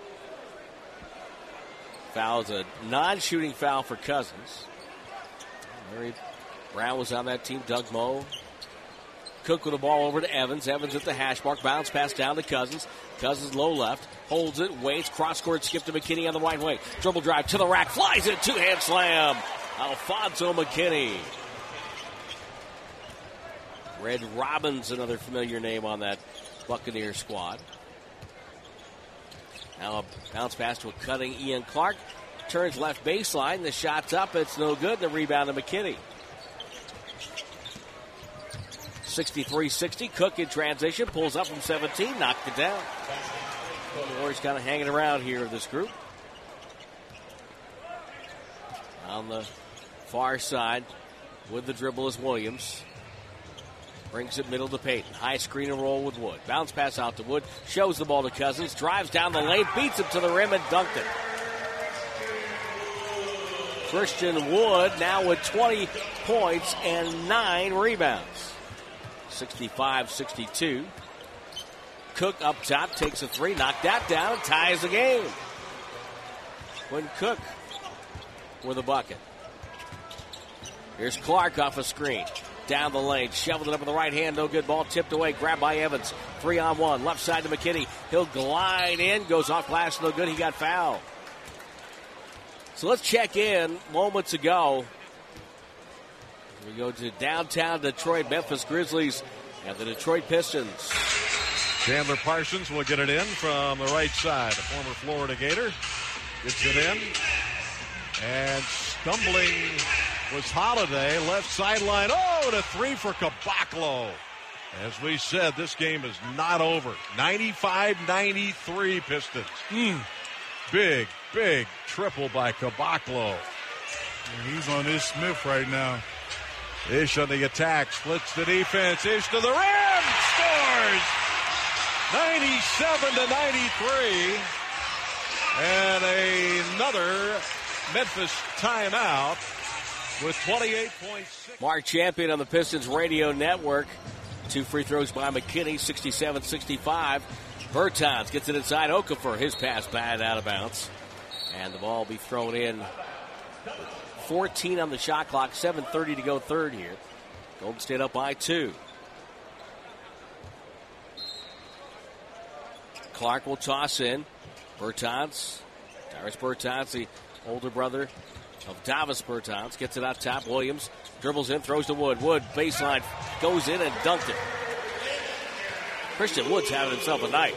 Foul is a non-shooting foul for Cousins. Larry Brown was on that team. Doug Moe. Cook with the ball over to Evans. Evans at the hash mark. Bounce pass down to Cousins. Cousins low left. Holds it. Waits. Cross-court skip to McKinney on the right wing. Dribble drive to the rack. Flies it. Two-hand slam. Alfonso McKinney. Red Robbins, another familiar name on that Buccaneer squad. Now a bounce pass to a cutting Ian Clark. Turns left baseline. The shot's up. It's no good. The rebound to McKinney. 63-60. Cook in transition, pulls up from 17, knocked it down. The Warriors kind of hanging around here, this group. On the far side with the dribble is Williams. Brings it middle to Payton. High screen and roll with Wood. Bounce pass out to Wood. Shows the ball to Cousins. Drives down the lane. Beats him to the rim and dunked it. Christian Wood now with 20 points and 9 rebounds. 65-62. Cook up top. Takes a three. Knocked that down. Ties the game. Quinn Cook with a bucket. Here's Clark off a screen. Down the lane. Shoveled it up with the right hand. No good. Ball tipped away. Grabbed by Evans. 3-on-1. Left side to McKinney. He'll glide in. Goes off glass. No good. He got fouled. So let's check in moments ago. We go to downtown Detroit. Memphis Grizzlies and the Detroit Pistons. Chandler Parsons will get it in from the right side. The former Florida Gator gets it in. And stumbling was Holiday. Left sideline. Oh, and a three for Caboclo. As we said, this game is not over. 95-93 Pistons. Big triple by Caboclo. He's on Ish Smith right now. Ish on the attack. Splits the defense. Ish to the rim. Scores. 97-93. And another Memphis timeout with 28.6. Mark Champion on the Pistons radio network. 2 free throws by McKinney, 67-65. Bertans gets it inside Okafor. His pass bad out of bounds. And the ball will be thrown in. 14 on the shot clock, 7:30 to go third here. Golden State up by 2. Clark will toss in. Bertans, Tyrese Bertans, the older brother of Davis Bertans, gets it out top. Williams dribbles in, throws to Wood. Wood, baseline, goes in and dunked it. Christian Wood's having himself a night.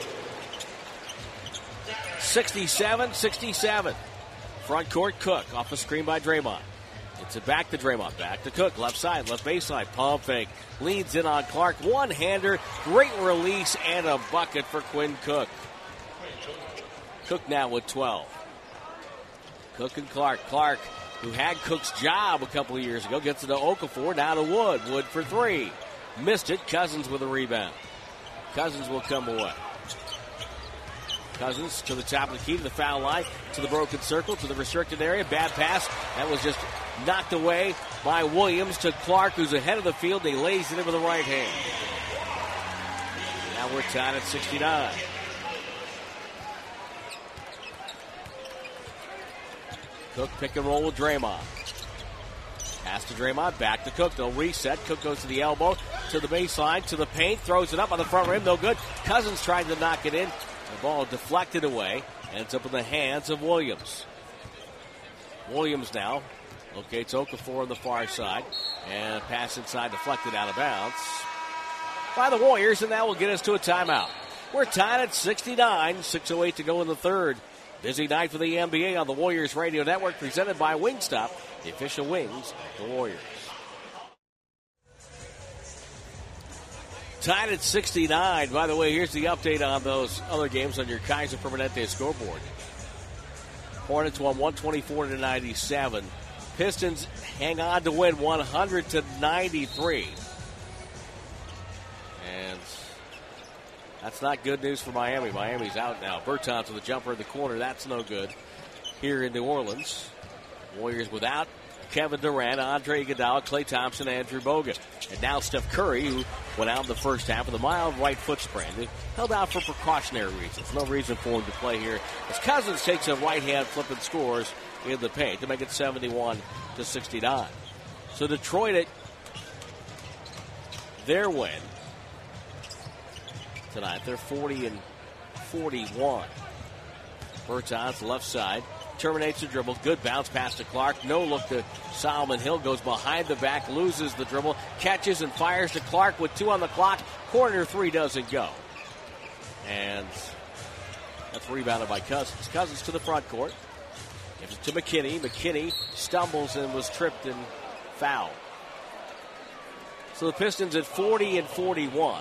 67-67. Front court, Cook off a screen by Draymond. Gets it back to Draymond. Back to Cook. Left side, left baseline. Pump fake. Leads in on Clark. One-hander. Great release and a bucket for Quinn Cook. Cook now with 12. Cook and Clark. Clark, who had Cook's job a couple of years ago, gets it to Okafor. Now to Wood. Wood for 3. Missed it. Cousins with a rebound. Cousins will come away. Cousins to the top of the key, to the foul line, to the broken circle, to the restricted area. Bad pass. That was just knocked away by Williams to Clark, who's ahead of the field. He lays it in with the right hand. Now we're tied at 69. Cook pick and roll with Draymond. Pass to Draymond, back to Cook. They'll reset. Cook goes to the elbow, to the baseline, to the paint, throws it up on the front rim. No good. Cousins tried to knock it in. The ball deflected away, and it's up in the hands of Williams. Williams now locates Okafor on the far side, and pass inside deflected out of bounds by the Warriors, and that will get us to a timeout. We're tied at 69, 6:08 to go in the third. Busy night for the NBA on the Warriors Radio Network, presented by Wingstop, the official wings of the Warriors. Tied at 69. By the way, here's the update on those other games on your Kaiser Permanente scoreboard. Hornets won 124-97. Pistons hang on to win 100-93. And that's not good news for Miami. Miami's out now. Bertans with a jumper in the corner. That's no good here in New Orleans. Warriors without Kevin Durant, Andre Iguodala, Klay Thompson, Andrew Bogut. And now Steph Curry, who went out in the first half with a mild right foot sprain. They held out for precautionary reasons. No reason for him to play here, as Cousins takes a right-hand flip and scores in the paint to make it 71-69. So Detroit, their win tonight. They're 40-41. Bertans, left side. Terminates the dribble. Good bounce pass to Clark. No look to Solomon Hill. Goes behind the back. Loses the dribble. Catches and fires to Clark with 2 on the clock. Corner 3 doesn't go. And that's rebounded by Cousins. Cousins to the front court. Gives it to McKinney. McKinney stumbles and was tripped and fouled. So the Pistons at 40-41.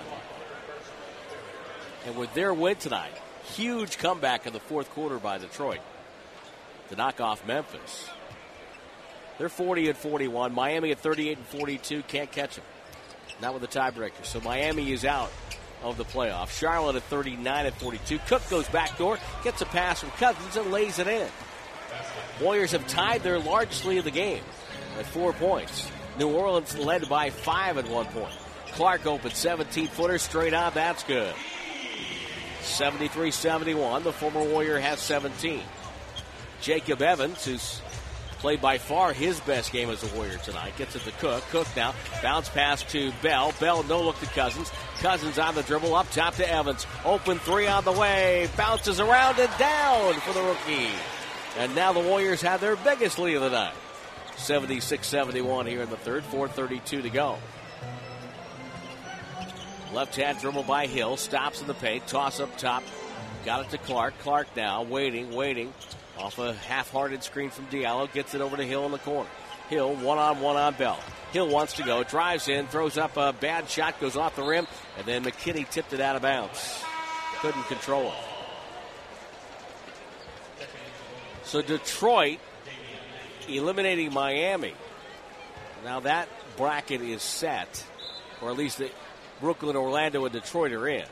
And with their win tonight, huge comeback in the fourth quarter by Detroit to knock off Memphis. They're 40-41. Miami at 38-42. Can't catch them. Not with the tiebreaker. So Miami is out of the playoffs. Charlotte at 39-42. Cook goes backdoor, gets a pass from Cousins and lays it in. Warriors have tied their largest lead of the game at 4 points. New Orleans led by 5 at 1 point. Clark opened 17-footer straight on. That's good. 73-71. The former Warrior has 17. Jacob Evans, who's played by far his best game as a Warrior tonight, gets it to Cook. Cook now, bounce pass to Bell. Bell no look to Cousins. Cousins on the dribble, up top to Evans. Open three on the way. Bounces around and down for the rookie. And now the Warriors have their biggest lead of the night. 76-71 here in the third. 4:32 to go. Left-hand dribble by Hill. Stops in the paint. Toss up top. Got it to Clark. Clark now waiting. Off a half-hearted screen from Diallo. Gets it over to Hill in the corner. Hill one-on-one on Bell. Hill wants to go. Drives in. Throws up a bad shot. Goes off the rim. And then McKinney tipped it out of bounds. Couldn't control it. So Detroit eliminating Miami. Now that bracket is set. Or at least Brooklyn, Orlando, and Detroit are in.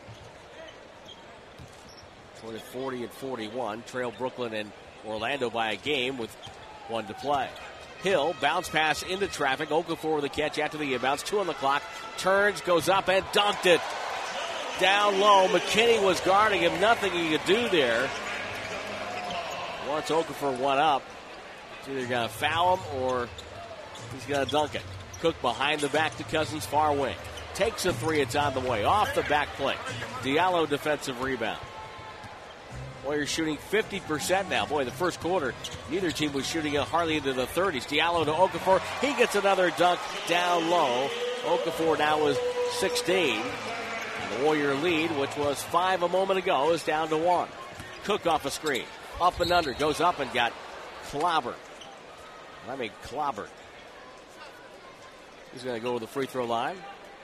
40-41. Trail Brooklyn and Orlando by a game with 1 to play. Hill, bounce pass into traffic. Okafor with the catch after the inbounds. 2 on the clock. Turns, goes up, and dunked it. Down low. McKinney was guarding him. Nothing he could do there. Once Okafor went up, it's either going to foul him or he's going to dunk it. Cook behind the back to Cousins, far wing. Takes a three, it's on the way. Off the back plate. Diallo defensive rebound. Warriors shooting 50% now. Boy, the first quarter, neither team was shooting it hardly into the 30s. Diallo to Okafor. He gets another dunk down low. Okafor now is 16. The Warrior lead, which was 5 a moment ago, is down to 1. Cook off a screen. Up and under. Goes up and got clobbered. Clobbered. He's going to go to the free throw line.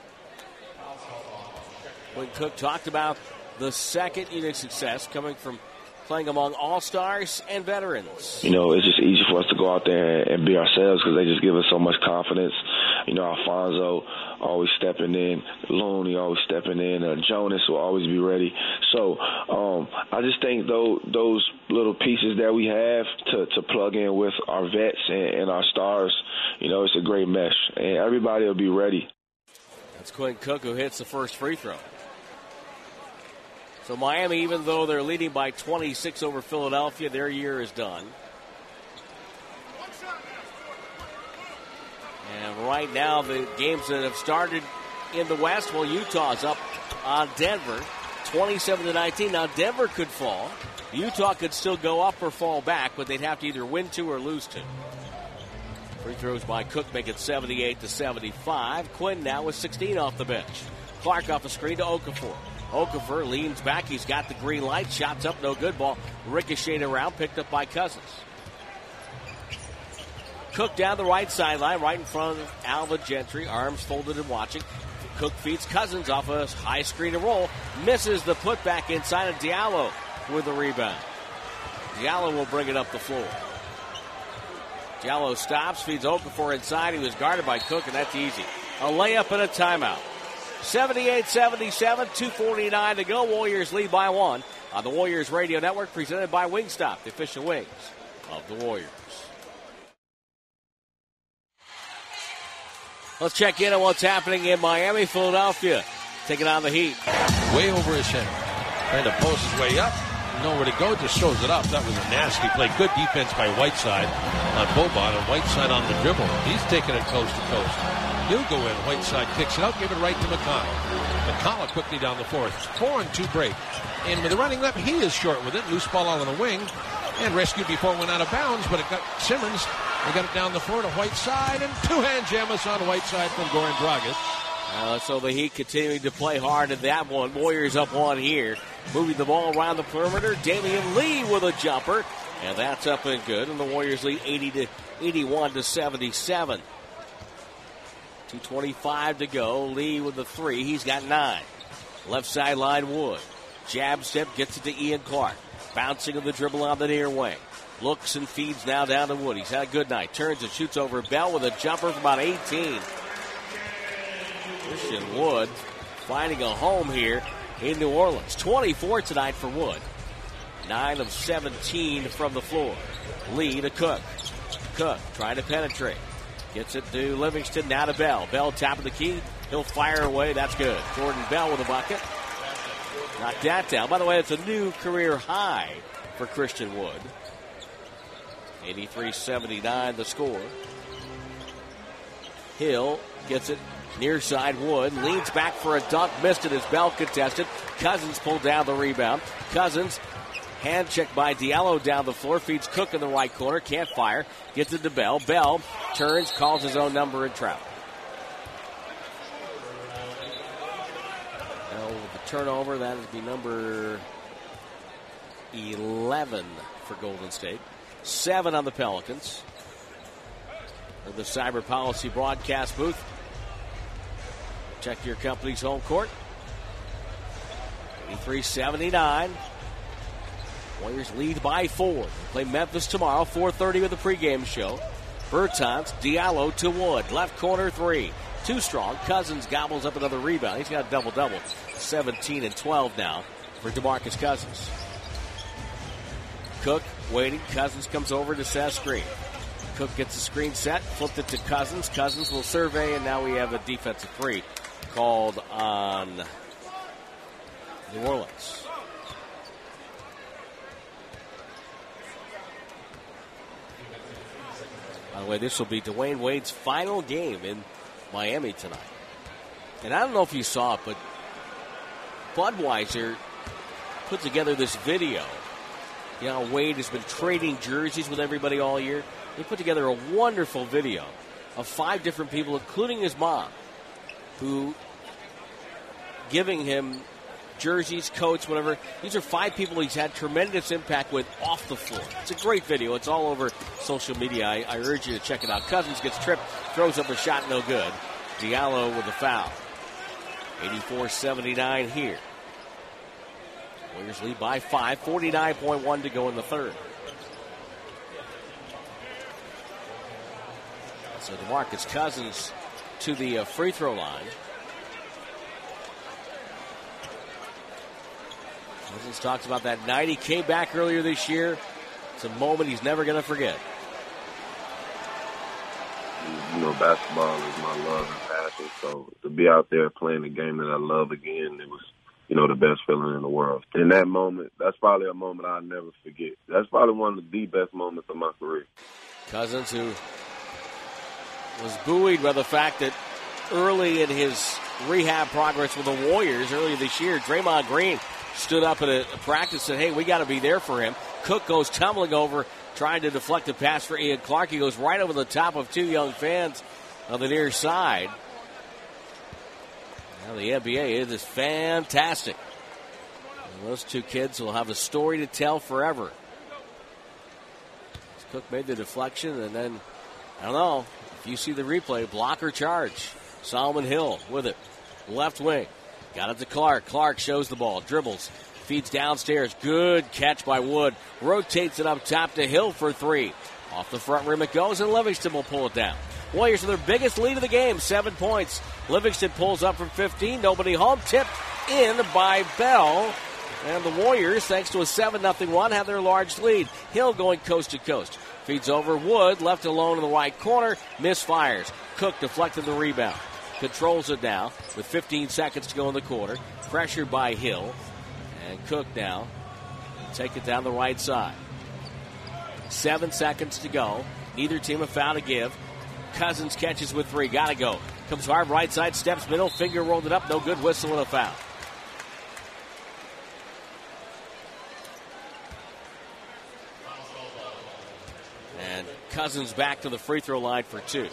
When Cook talked about the second unit success coming from playing among all-stars and veterans. It's just easy for us to go out there and be ourselves because they just give us so much confidence. Alfonso always stepping in, Looney always stepping in, Jonas will always be ready. So I just think those little pieces that we have to plug in with our vets and our stars, it's a great mesh, and everybody will be ready. That's Quinn Cook who hits the first free throw. So Miami, even though they're leading by 26 over Philadelphia, their year is done. And right now, the games that have started in the West, Utah's up on Denver, 27-19. Now, Denver could fall. Utah could still go up or fall back, but they'd have to either win 2 or lose 2. Free throws by Cook make it 78-75. Quinn now with 16 off the bench. Clark off a screen to Okafor. Okafor leans back. He's got the green light. Shots up, no good. Ball ricocheted around, picked up by Cousins. Cook down the right sideline, right in front of Alvin Gentry. Arms folded and watching. Cook feeds Cousins off a high screen to roll. Misses the putback inside of Diallo with the rebound. Diallo will bring it up the floor. Diallo stops, feeds Okafor inside. He was guarded by Cook, and that's easy. A layup and a timeout. 78-77, 2:49 to go. Warriors lead by 1 on the Warriors Radio Network, presented by Wingstop, the official wings of the Warriors. Let's check in on what's happening in Miami. Philadelphia taking on the Heat. Way over his head. Trying to post his way up. Nowhere to go, just shows it up. That was a nasty play. Good defense by Whiteside on Boban, and Whiteside on the dribble. He's taking it coast to coast. He'll go in. Whiteside kicks it out, give it right to McConnell. McConnell quickly down the floor. 4-on-2 break. And with the running left, he is short with it. Loose ball out on the wing. And rescued before it went out of bounds, but it got Simmons. They got it down the floor to Whiteside, and two-hand jammus on Whiteside from Goran Dragic. So the Heat continuing to play hard in that one. Warriors up 1 here. Moving the ball around the perimeter. Damian Lee with a jumper. And that's up and good. And the Warriors lead 81-77. 2:25 to go. Lee with the 3. He's got 9. Left sideline, Wood. Jab step, gets it to Ian Clark. Bouncing of the dribble on the near wing. Looks and feeds now down to Wood. He's had a good night. Turns and shoots over Bell with a jumper from about 18. Christian Wood finding a home here in New Orleans. 24 tonight for Wood. 9 of 17 from the floor. Lee to Cook. Cook trying to penetrate. Gets it to Livingston, now to Bell. Bell top of the key. He'll fire away. That's good. Jordan Bell with a bucket. Knocked that down. By the way, it's a new career high for Christian Wood. 83-79 the score. Hill gets it near side. Wood leans back for a dunk. Missed it as Bell contested. Cousins pulled down the rebound. Cousins hand checked by Diallo down the floor. Feeds Cook in the right corner. Can't fire. Gets it to Bell. Bell turns, calls his own number and travel. Now with the turnover, that would be number 11 for Golden State. 7 on the Pelicans. In the Cyber Policy broadcast booth. Check your company's home court. 83-79. Warriors lead by 4. They play Memphis tomorrow, 4:30 with the pregame show. Bertans, Diallo to Wood. Left corner 3. Too strong. Cousins gobbles up another rebound. He's got a double-double. 17 and 12 now for DeMarcus Cousins. Cook waiting. Cousins comes over to set a screen. Cook gets the screen set. Flipped it to Cousins. Cousins will survey, and now we have a defensive free called on New Orleans. By the way, this will be Dwayne Wade's final game in Miami tonight. And I don't know if you saw it, but Budweiser put together this video. You know, Wade has been trading jerseys with everybody all year. They put together a wonderful video of 5 different people, including his mom, who giving him jerseys, coats, whatever. These are 5 people he's had tremendous impact with off the floor. It's a great video. It's all over social media. I urge you to check it out. Cousins gets tripped, throws up a shot, no good. Diallo with the foul. 84-79 here. Warriors lead by 5. 49.1 to go in the third. So DeMarcus Cousins to the free throw line. Cousins talks about that night he came back earlier this year. It's a moment he's never going to forget. You know, basketball is my love and passion. So to be out there playing the game that I love again, it was, you know, the best feeling in the world. In that moment, that's probably a moment I'll never forget. That's probably one of the best moments of my career. Cousins, who was buoyed by the fact that early in his rehab progress with the Warriors earlier this year, Draymond Green stood up at a practice and said, hey, we got to be there for him. Cook goes tumbling over, trying to deflect a pass for Ian Clark. He goes right over the top of 2 young fans on the near side. Now the NBA is fantastic. And those 2 kids will have a story to tell forever. Cook made the deflection, and then, I don't know, if you see the replay, block or charge. Solomon Hill with it. Left wing. Got it to Clark. Clark shows the ball. Dribbles. Feeds downstairs. Good catch by Wood. Rotates it up top to Hill for 3. Off the front rim it goes, and Livingston will pull it down. Warriors with their biggest lead of the game, 7 points. Livingston pulls up from 15. Nobody home. Tipped in by Bell. And the Warriors, thanks to a 7-0 run, have their large lead. Hill going coast to coast. Feeds over Wood, left alone in the right corner. Misfires. Cook deflected the rebound. Controls it now with 15 seconds to go in the quarter. Pressured by Hill. And Cook now take it down the right side. 7 seconds to go. Neither team a foul to give. Cousins catches with 3. Gotta go. Comes hard right side, steps middle, finger rolled it up. No good. Whistle and a foul. And Cousins back to the free throw line for 2.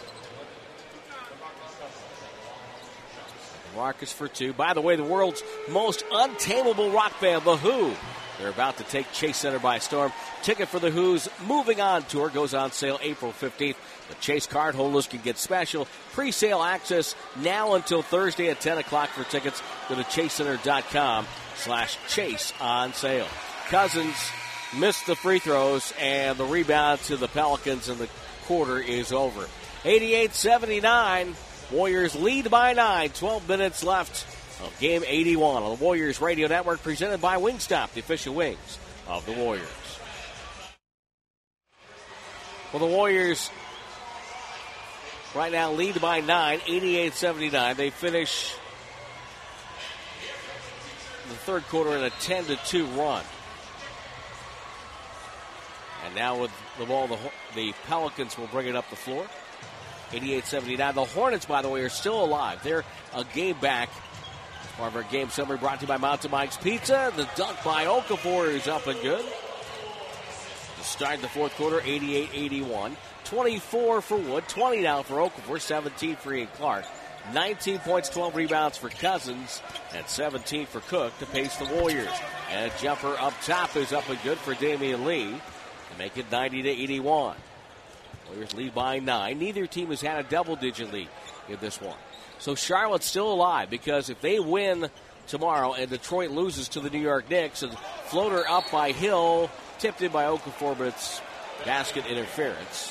Marcus for 2. By the way, the world's most untamable rock band, The Who, They're about to take Chase Center by storm. Ticket for the Who's Moving On Tour goes on sale April 15th. The Chase card holders can get special pre-sale access now until Thursday at 10 o'clock for tickets. Go to chasecenter.com/Chase on sale. Cousins missed the free throws, and the rebound to the Pelicans in the quarter is over. 88-79. Warriors lead by 9. 12 minutes left of game 81 on the Warriors Radio Network, presented by Wingstop, the official wings of the Warriors. Well, the Warriors right now lead by 9, 88-79. They finish the third quarter in a 10-2 run. And now with the ball, the Pelicans will bring it up the floor. 88-79. The Hornets, by the way, are still alive. They're a game back. Part of our game summary brought to you by Mountain Mike's Pizza. The dunk by Okafor is up and good. To start the fourth quarter, 88-81. 24 for Wood, 20 now for Okafor, 17 for Ian Clark. 19 points, 12 rebounds for Cousins, and 17 for Cook to pace the Warriors. And a jumper up top is up and good for Damian Lee to make it 90-81. Warriors lead by 9. Neither team has had a double-digit lead in this one. So Charlotte's still alive, because if they win tomorrow and Detroit loses to the New York Knicks, and floater up by Hill, tipped in by Okafor, but it's basket interference.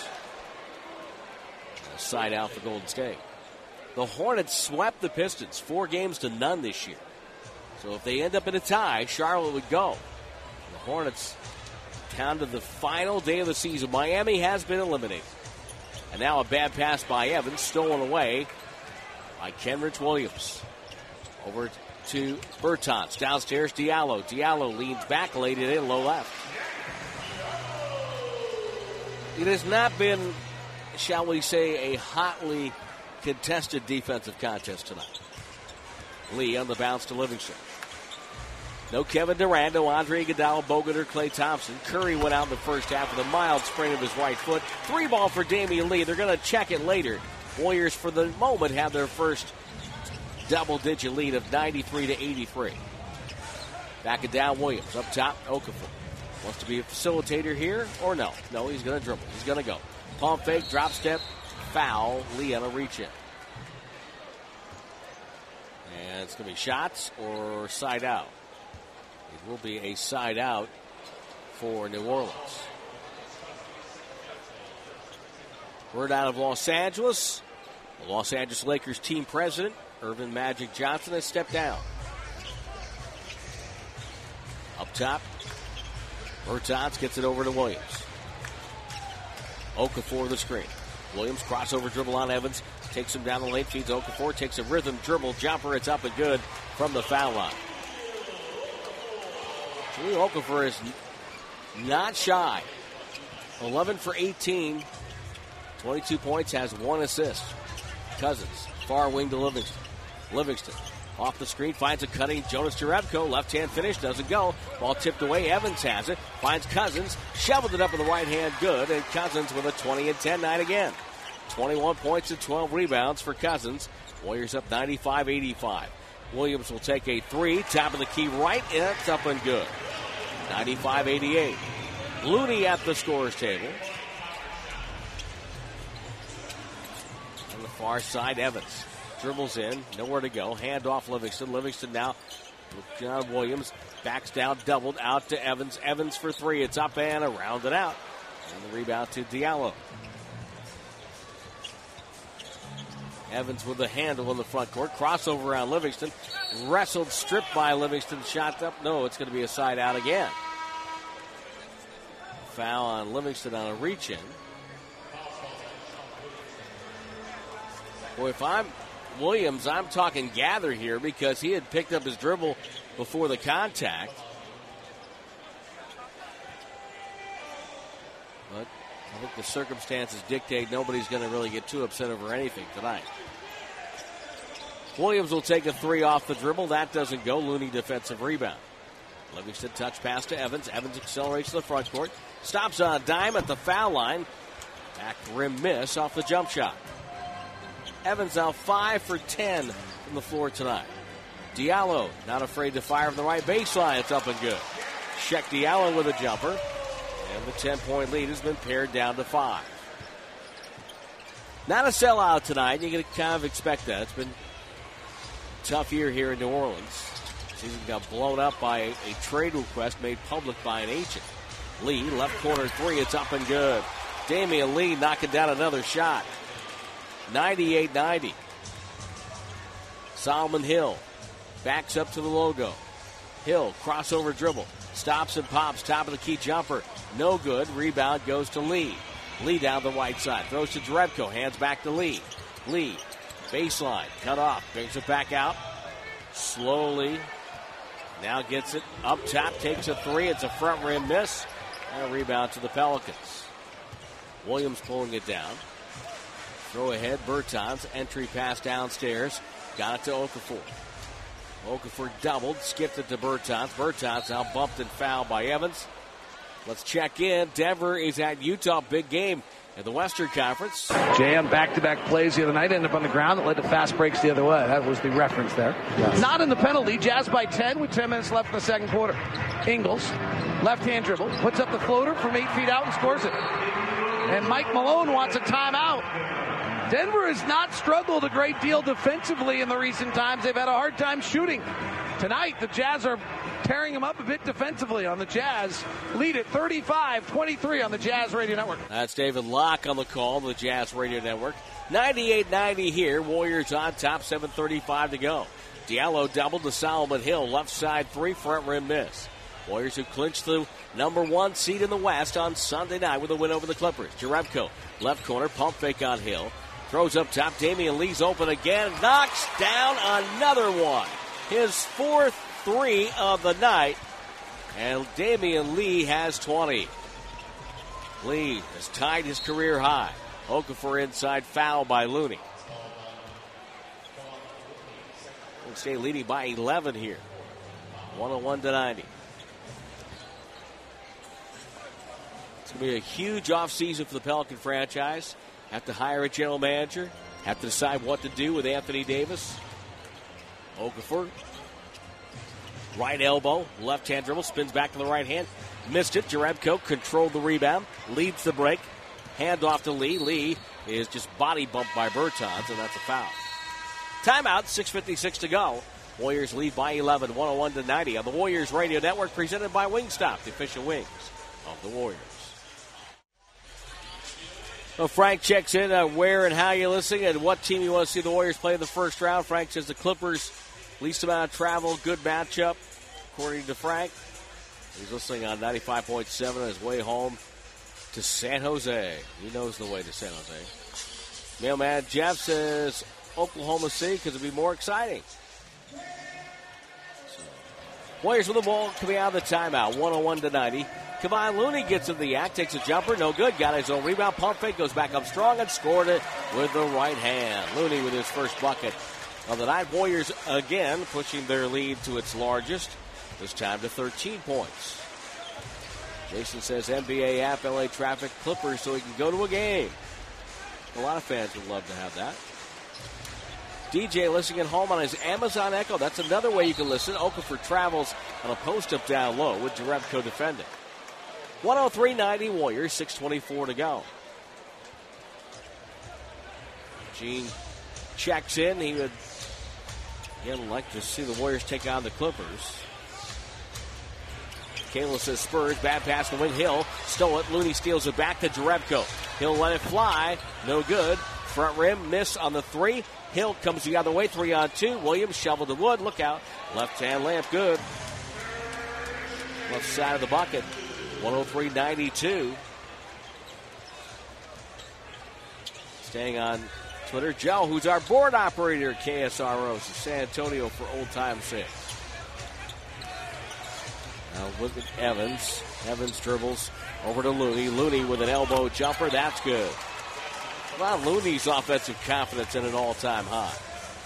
Side out for Golden State. The Hornets swept the Pistons 4-0 this year. So if they end up in a tie, Charlotte would go. The Hornets down to the final day of the season. Miami has been eliminated. And now a bad pass by Evans, stolen away by Kenrich Williams. Over to Bertans. Downstairs, Diallo. Diallo leans back, laid it in, low left. It has not been, shall we say, a hotly contested defensive contest tonight. Lee on the bounce to Livingston. No Kevin Durant, no Andre Iguodala, Bogut, or Klay Thompson. Curry went out in the first half with a mild sprain of his right foot. 3-ball for Damian Lee. They're going to check it later. Warriors, for the moment, have their first double-digit lead of 93-83. Back it down, Williams. Up top, Okafor. Wants to be a facilitator here, or no? No, he's going to dribble. He's going to go. Pump fake, drop step, foul. Lee on a reach-in. And it's going to be shots or side out. It will be a side out for New Orleans. Word out of Los Angeles. The Los Angeles Lakers team president, Earvin Magic Johnson, has stepped down. Up top, Bertans gets it over to Williams. Okafor the screen. Williams crossover dribble on Evans. Takes him down the lane, feeds Okafor. Takes a rhythm dribble jumper. It's up and good from the foul line. Jahlil Okafor is not shy. 11 for 18. 22 points, has 1 assist. Cousins, far wing to Livingston. Livingston off the screen, finds a cutting Jonas Jerebko. Left-hand finish, doesn't go. Ball tipped away, Evans has it. Finds Cousins, shoveled it up with the right hand, good. And Cousins with a 20-10 night again. 21 points and 12 rebounds for Cousins. Warriors up 95-85. Williams will take a three, top of the key right, and it's up and good. 95-88. Looney at the scorer's table. On the far side, Evans dribbles in, nowhere to go. Hand off Livingston. Livingston now with John Williams. Backs down, doubled out to Evans. Evans for three. It's up and around and out. And the rebound to Diallo. Evans with the handle in the front court. Crossover around Livingston. Wrestled, stripped by Livingston. Shot up. No, it's going to be a side out again. Foul on Livingston on a reach-in. Boy, if I'm Williams, I'm talking gather here, because he had picked up his dribble before the contact. But I think the circumstances dictate nobody's going to really get too upset over anything tonight. Williams will take a three off the dribble. That doesn't go. Looney defensive rebound. Livingston touch pass to Evans. Evans accelerates to the front court. Stops on a dime at the foul line. Back rim miss off the jump shot. Evans now 5 for 10 from the floor tonight. Diallo not afraid to fire from the right baseline. It's up and good. Sheck Diallo with a jumper. And the 10-point lead has been pared down to 5. Not a sellout tonight. You can kind of expect that. It's been a tough year here in New Orleans. Season got blown up by a trade request made public by an agent. Lee, left corner three. It's up and good. Damian Lee knocking down another shot. 98-90. Solomon Hill backs up to the logo. Hill, crossover dribble. Stops and pops. Top of the key jumper. No good. Rebound goes to Lee. Lee down the right side. Throws to Jerebko. Hands back to Lee. Lee, baseline. Cut off. Brings it back out. Slowly. Now gets it up top. Takes a three. It's a front rim miss. And a rebound to the Pelicans. Williams pulling it down. Throw ahead. Bertans. Entry pass downstairs. Got it to Okafor. Okafor doubled. Skipped it to Bertans. Bertans now bumped and fouled by Evans. Let's check in. Denver is at Utah. Big game in the Western Conference. JM back-to-back plays the other night. Ended up on the ground. That led to fast breaks the other way. That was the reference there. Yes. Not in the penalty. Jazz by 10 with 10 minutes left in the second quarter. Ingles, left-hand dribble, puts up the floater from 8 feet out and scores it. And Mike Malone wants a timeout. Denver has not struggled a great deal defensively in the recent times. They've had a hard time shooting. Tonight, the Jazz are tearing them up a bit defensively on the Jazz. Lead at 35-23 on the Jazz Radio Network. That's David Locke on the call, the Jazz Radio Network. 98-90 here. Warriors on top, 7:35 to go. Diallo doubled to Solomon Hill. Left side three, front rim miss. Warriors who clinched the number 1 seed in the West on Sunday night with a win over the Clippers. Jerebko, left corner, pump fake on Hill. Throws up top. Damian Lee's open again. Knocks down another one. His 4th three of the night. And Damian Lee has 20. Lee has tied his career high. Okafor inside, foul by Looney. Golden State leading by 11 here. 101-90. It's going to be a huge offseason for the Pelican franchise. Have to hire a general manager. Have to decide what to do with Anthony Davis. Okafor. Right elbow. Left-hand dribble. Spins back to the right hand. Missed it. Jerebko controlled the rebound. Leads the break. Hand off to Lee. Lee is just body bumped by Bertans, and that's a foul. Timeout. 6:56 to go. Warriors lead by 11. 101-90 on the Warriors Radio Network, presented by Wingstop, the official wings of the Warriors. Well, Frank checks in where and how you're listening and what team you want to see the Warriors play in the first round. Frank says the Clippers, least amount of travel, good matchup, according to Frank. He's listening on 95.7 on his way home to San Jose. He knows the way to San Jose. Mailman Jeff says Oklahoma City because it'll be more exciting. Warriors with the ball coming out of the timeout, 101-90. Kevon Looney gets in the act, takes a jumper, no good, got his own rebound, pump fake, goes back up strong and scored it with the right hand. Looney with his first bucket of the night. Warriors again pushing their lead to its largest, this time to 13 points. Jason says NBA app, LA traffic, Clippers so he can go to a game. A lot of fans would love to have that. DJ listening at home on his Amazon Echo. That's another way you can listen. Okafor travels on a post-up down low with Jerebko defending. 103-90 Warriors, 6:24 to go. Gene checks in. He'd like to see the Warriors take on the Clippers. Kayla says Spurs, bad pass to wing. Hill stole it. Looney steals it back to Jerebko. He'll let it fly. No good. Front rim, miss on the three. Hill comes the other way, 3-on-2. Williams shoveled to Wood. Look out. Left-hand layup, good. Left side of the bucket. 103-92. Staying on Twitter, Joe, who's our board operator at KSRO, San Antonio for old time's sake. Now look at Evans. Evans dribbles over to Looney. Looney with an elbow jumper. That's good. Well, Looney's offensive confidence at an all-time high.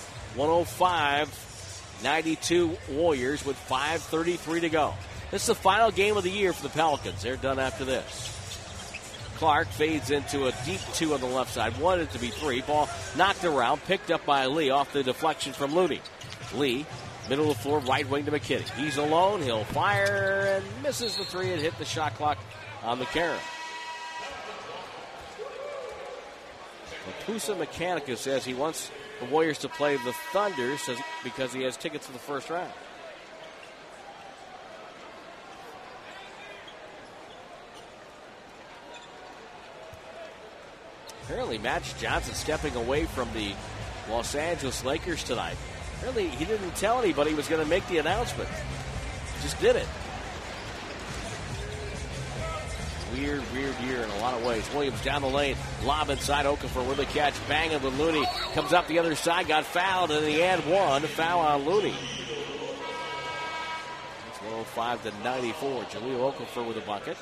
105-92 Warriors with 5:33 to go. This is the final game of the year for the Pelicans. They're done after this. Clark fades into a deep two on the left side. Wanted it to be three. Ball knocked around, picked up by Lee off the deflection from Looney. Lee Middle of the floor, right wing to McKinney. He's alone. He'll fire and misses the three and hit the shot clock on the carry. Pusa Mechanica says he wants the Warriors to play the Thunder because he has tickets to the first round. Apparently, Magic Johnson stepping away from the Los Angeles Lakers tonight. Apparently, he didn't tell anybody he was going to make the announcement. Just did it. Weird year in a lot of ways. Williams down the lane. Lob inside Okafor with a catch. Banging with Looney. Comes up the other side. Got fouled and he had one. Foul on Looney. It's 105-94. Jahlil Okafor with a bucket.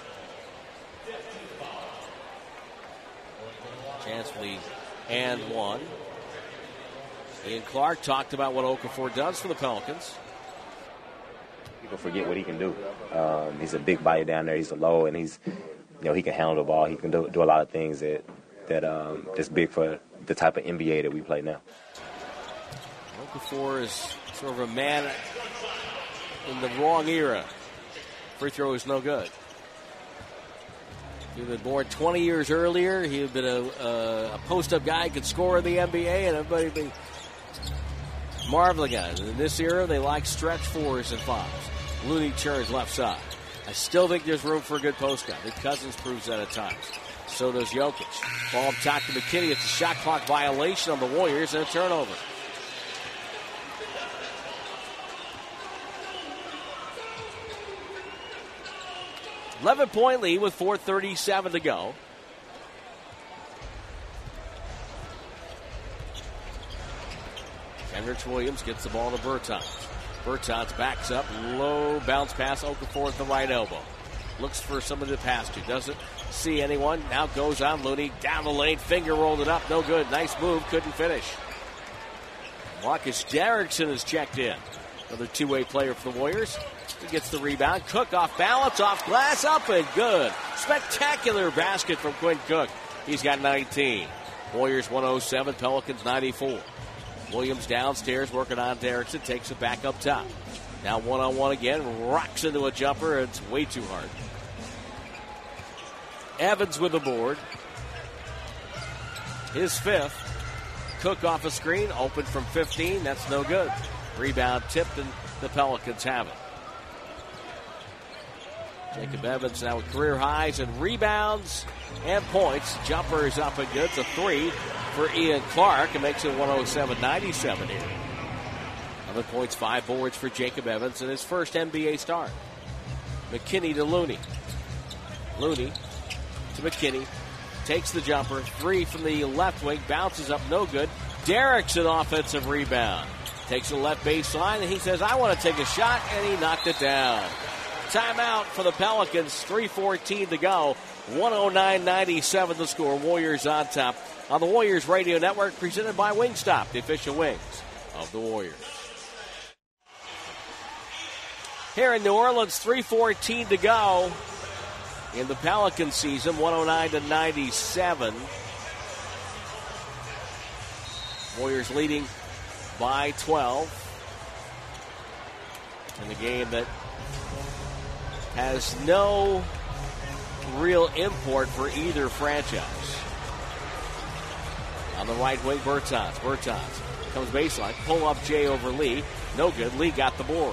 Chance for the and one. Ian Clark talked about what Okafor does for the Pelicans. People forget what he can do. He's a big body down there. He's a low, and he can handle the ball. He can do a lot of things that's big for the type of NBA that we play now. Okafor is sort of a man in the wrong era. Free throw is no good. He had been born 20 years earlier. He had been a post-up guy, could score in the NBA, and everybody would be marveling at it. In this era, they like stretch fours and fives. Looney turns left side. I still think there's room for a good post guy. I think Cousins proves that at times. So does Jokic. Ball up top to McKinney. It's a shot clock violation on the Warriors and a turnover. $11-point lead with 4:37 to go. Kenrich Williams gets the ball to Bertans. Bertans backs up, low bounce pass, Okafor at the right elbow. Looks for somebody to pass to, doesn't see anyone. Now goes on Looney, down the lane, finger rolled it up, no good. Nice move, couldn't finish. Marcus Derrickson is checked in. Another two-way player for the Warriors. He gets the rebound. Cook off balance, off glass, up and good. Spectacular basket from Quinn Cook. He's got 19. Warriors 107, Pelicans 94. Williams downstairs working on Derrickson, takes it back up top. Now one-on-one again, rocks into a jumper. It's way too hard. Evans with the board. His fifth. Cook off a screen, open from 15. That's no good. Rebound tipped, and the Pelicans have it. Jacob Evans now with career highs in rebounds and points. Jumper is up and good. It's a three for Ian Clark. It makes it 107-97 here. 11 points, 5 boards for Jacob Evans in his first NBA start. McKinney to Looney. Looney to McKinney. Takes the jumper. Three from the left wing. Bounces up, no good. Derrickson offensive rebound. Takes the left baseline, and he says, I want to take a shot, and he knocked it down. Timeout for the Pelicans. 3:14 to go. 109-97 the score. Warriors on top on the Warriors Radio Network, presented by Wingstop, the official wings of the Warriors. Here in New Orleans, 3:14 to go in the Pelican season. 109-97. Warriors leading by 12 in the game that has no real import for either franchise. On the right wing, Bertans. Bertans comes baseline. Pull up Jay over Lee. No good. Lee got the board.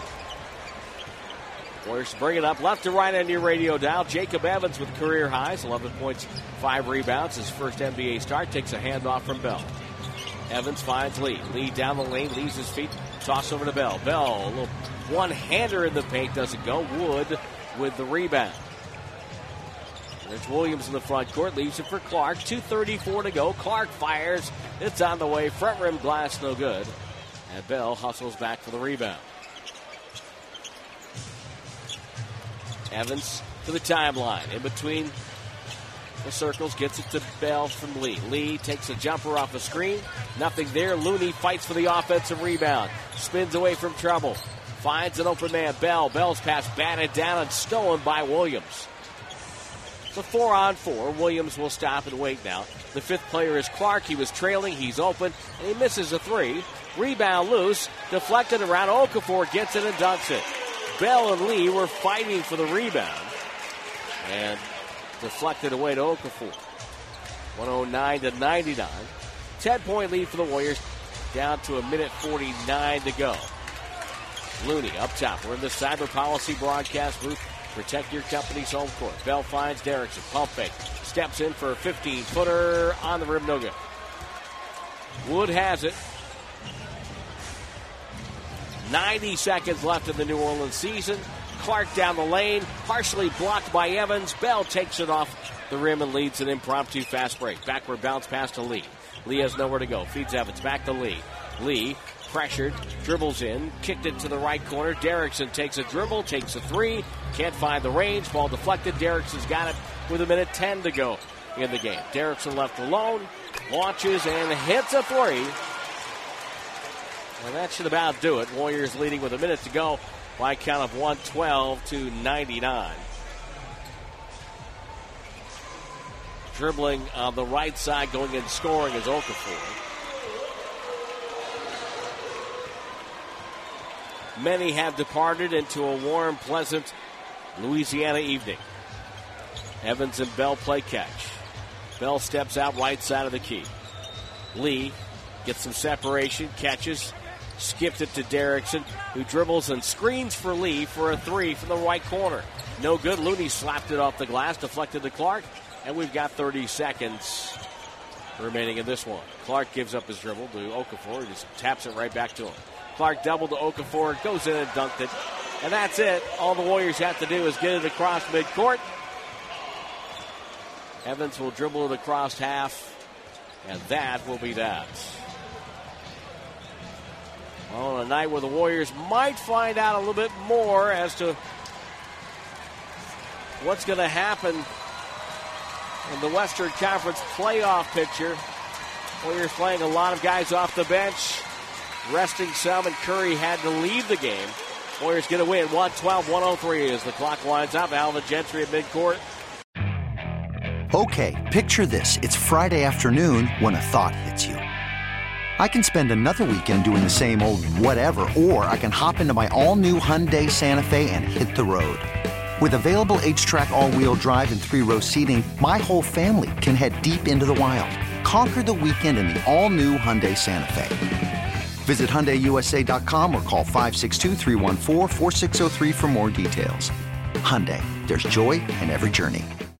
Warriors bring it up left to right on your radio dial. Jacob Evans with career highs. 11 points, 5 rebounds. His first NBA start. Takes a handoff from Bell. Evans finds Lee. Lee down the lane, leaves his feet, toss over to Bell. Bell, a little one-hander in the paint, doesn't go. Wood with the rebound. Rich Williams in the front court, leaves it for Clark. 2:34 to go. Clark fires. It's on the way. Front rim glass, no good. And Bell hustles back for the rebound. Evans to the timeline. In between the circles, gets it to Bell from Lee. Lee takes a jumper off a screen. Nothing there. Looney fights for the offensive rebound. Spins away from trouble. Finds an open man. Bell's pass batted down and stolen by Williams. It's a 4-on-4. Williams will stop and wait now. The fifth player is Clark. He was trailing. He's open, and he misses a three. Rebound loose, deflected around. Okafor gets it and dunks it. Bell and Lee were fighting for the rebound, and deflected away to Okafor. 109-99. 10-point lead for the Warriors, down to 1:49 to go. Looney up top. We're in the Cyber Policy broadcast booth. Protect your company's home court. Bell finds Derrickson. Pump fake. Steps in for a 15-footer on the rim. No good. Wood has it. 90 seconds left in the New Orleans season. Clark down the lane. Partially blocked by Evans. Bell takes it off the rim and leads an impromptu fast break. Backward bounce pass to Lee. Lee has nowhere to go. Feeds Evans. Back to Lee. Lee pressured. Dribbles in. Kicked it to the right corner. Derrickson takes a dribble. Takes a three. Can't find the range. Ball deflected. Derrickson's got it with 1:10 to go in the game. Derrickson left alone. Launches and hits a three. And that should about do it. Warriors leading with 1 minute to go by a count of 112-99. Dribbling on the right side, going and scoring is Okafor. Many have departed into a warm, pleasant Louisiana evening. Evans and Bell play catch. Bell steps out right side of the key. Lee gets some separation, catches, skipped it to Derrickson, who dribbles and screens for Lee for a three from the right corner. No good. Looney slapped it off the glass, deflected to Clark, and we've got 30 seconds remaining in this one. Clark gives up his dribble to Okafor. He just taps it right back to him. Clark doubled to Okafor, goes in and dunked it. And that's it. All the Warriors have to do is get it across midcourt. Evans will dribble it across half, and that will be that. On a night where the Warriors might find out a little bit more as to what's going to happen in the Western Conference playoff picture. Warriors playing a lot of guys off the bench, resting some, and Curry had to leave the game. Warriors get a win, 112-103 as the clock winds up. Alvin Gentry at midcourt. Okay, picture this. It's Friday afternoon when a thought hits you. I can spend another weekend doing the same old whatever, or I can hop into my all-new Hyundai Santa Fe and hit the road. With available H-Track all-wheel drive and 3-row seating, my whole family can head deep into the wild. Conquer the weekend in the all-new Hyundai Santa Fe. Visit HyundaiUSA.com or call 562-314-4603 for more details. Hyundai, there's joy in every journey.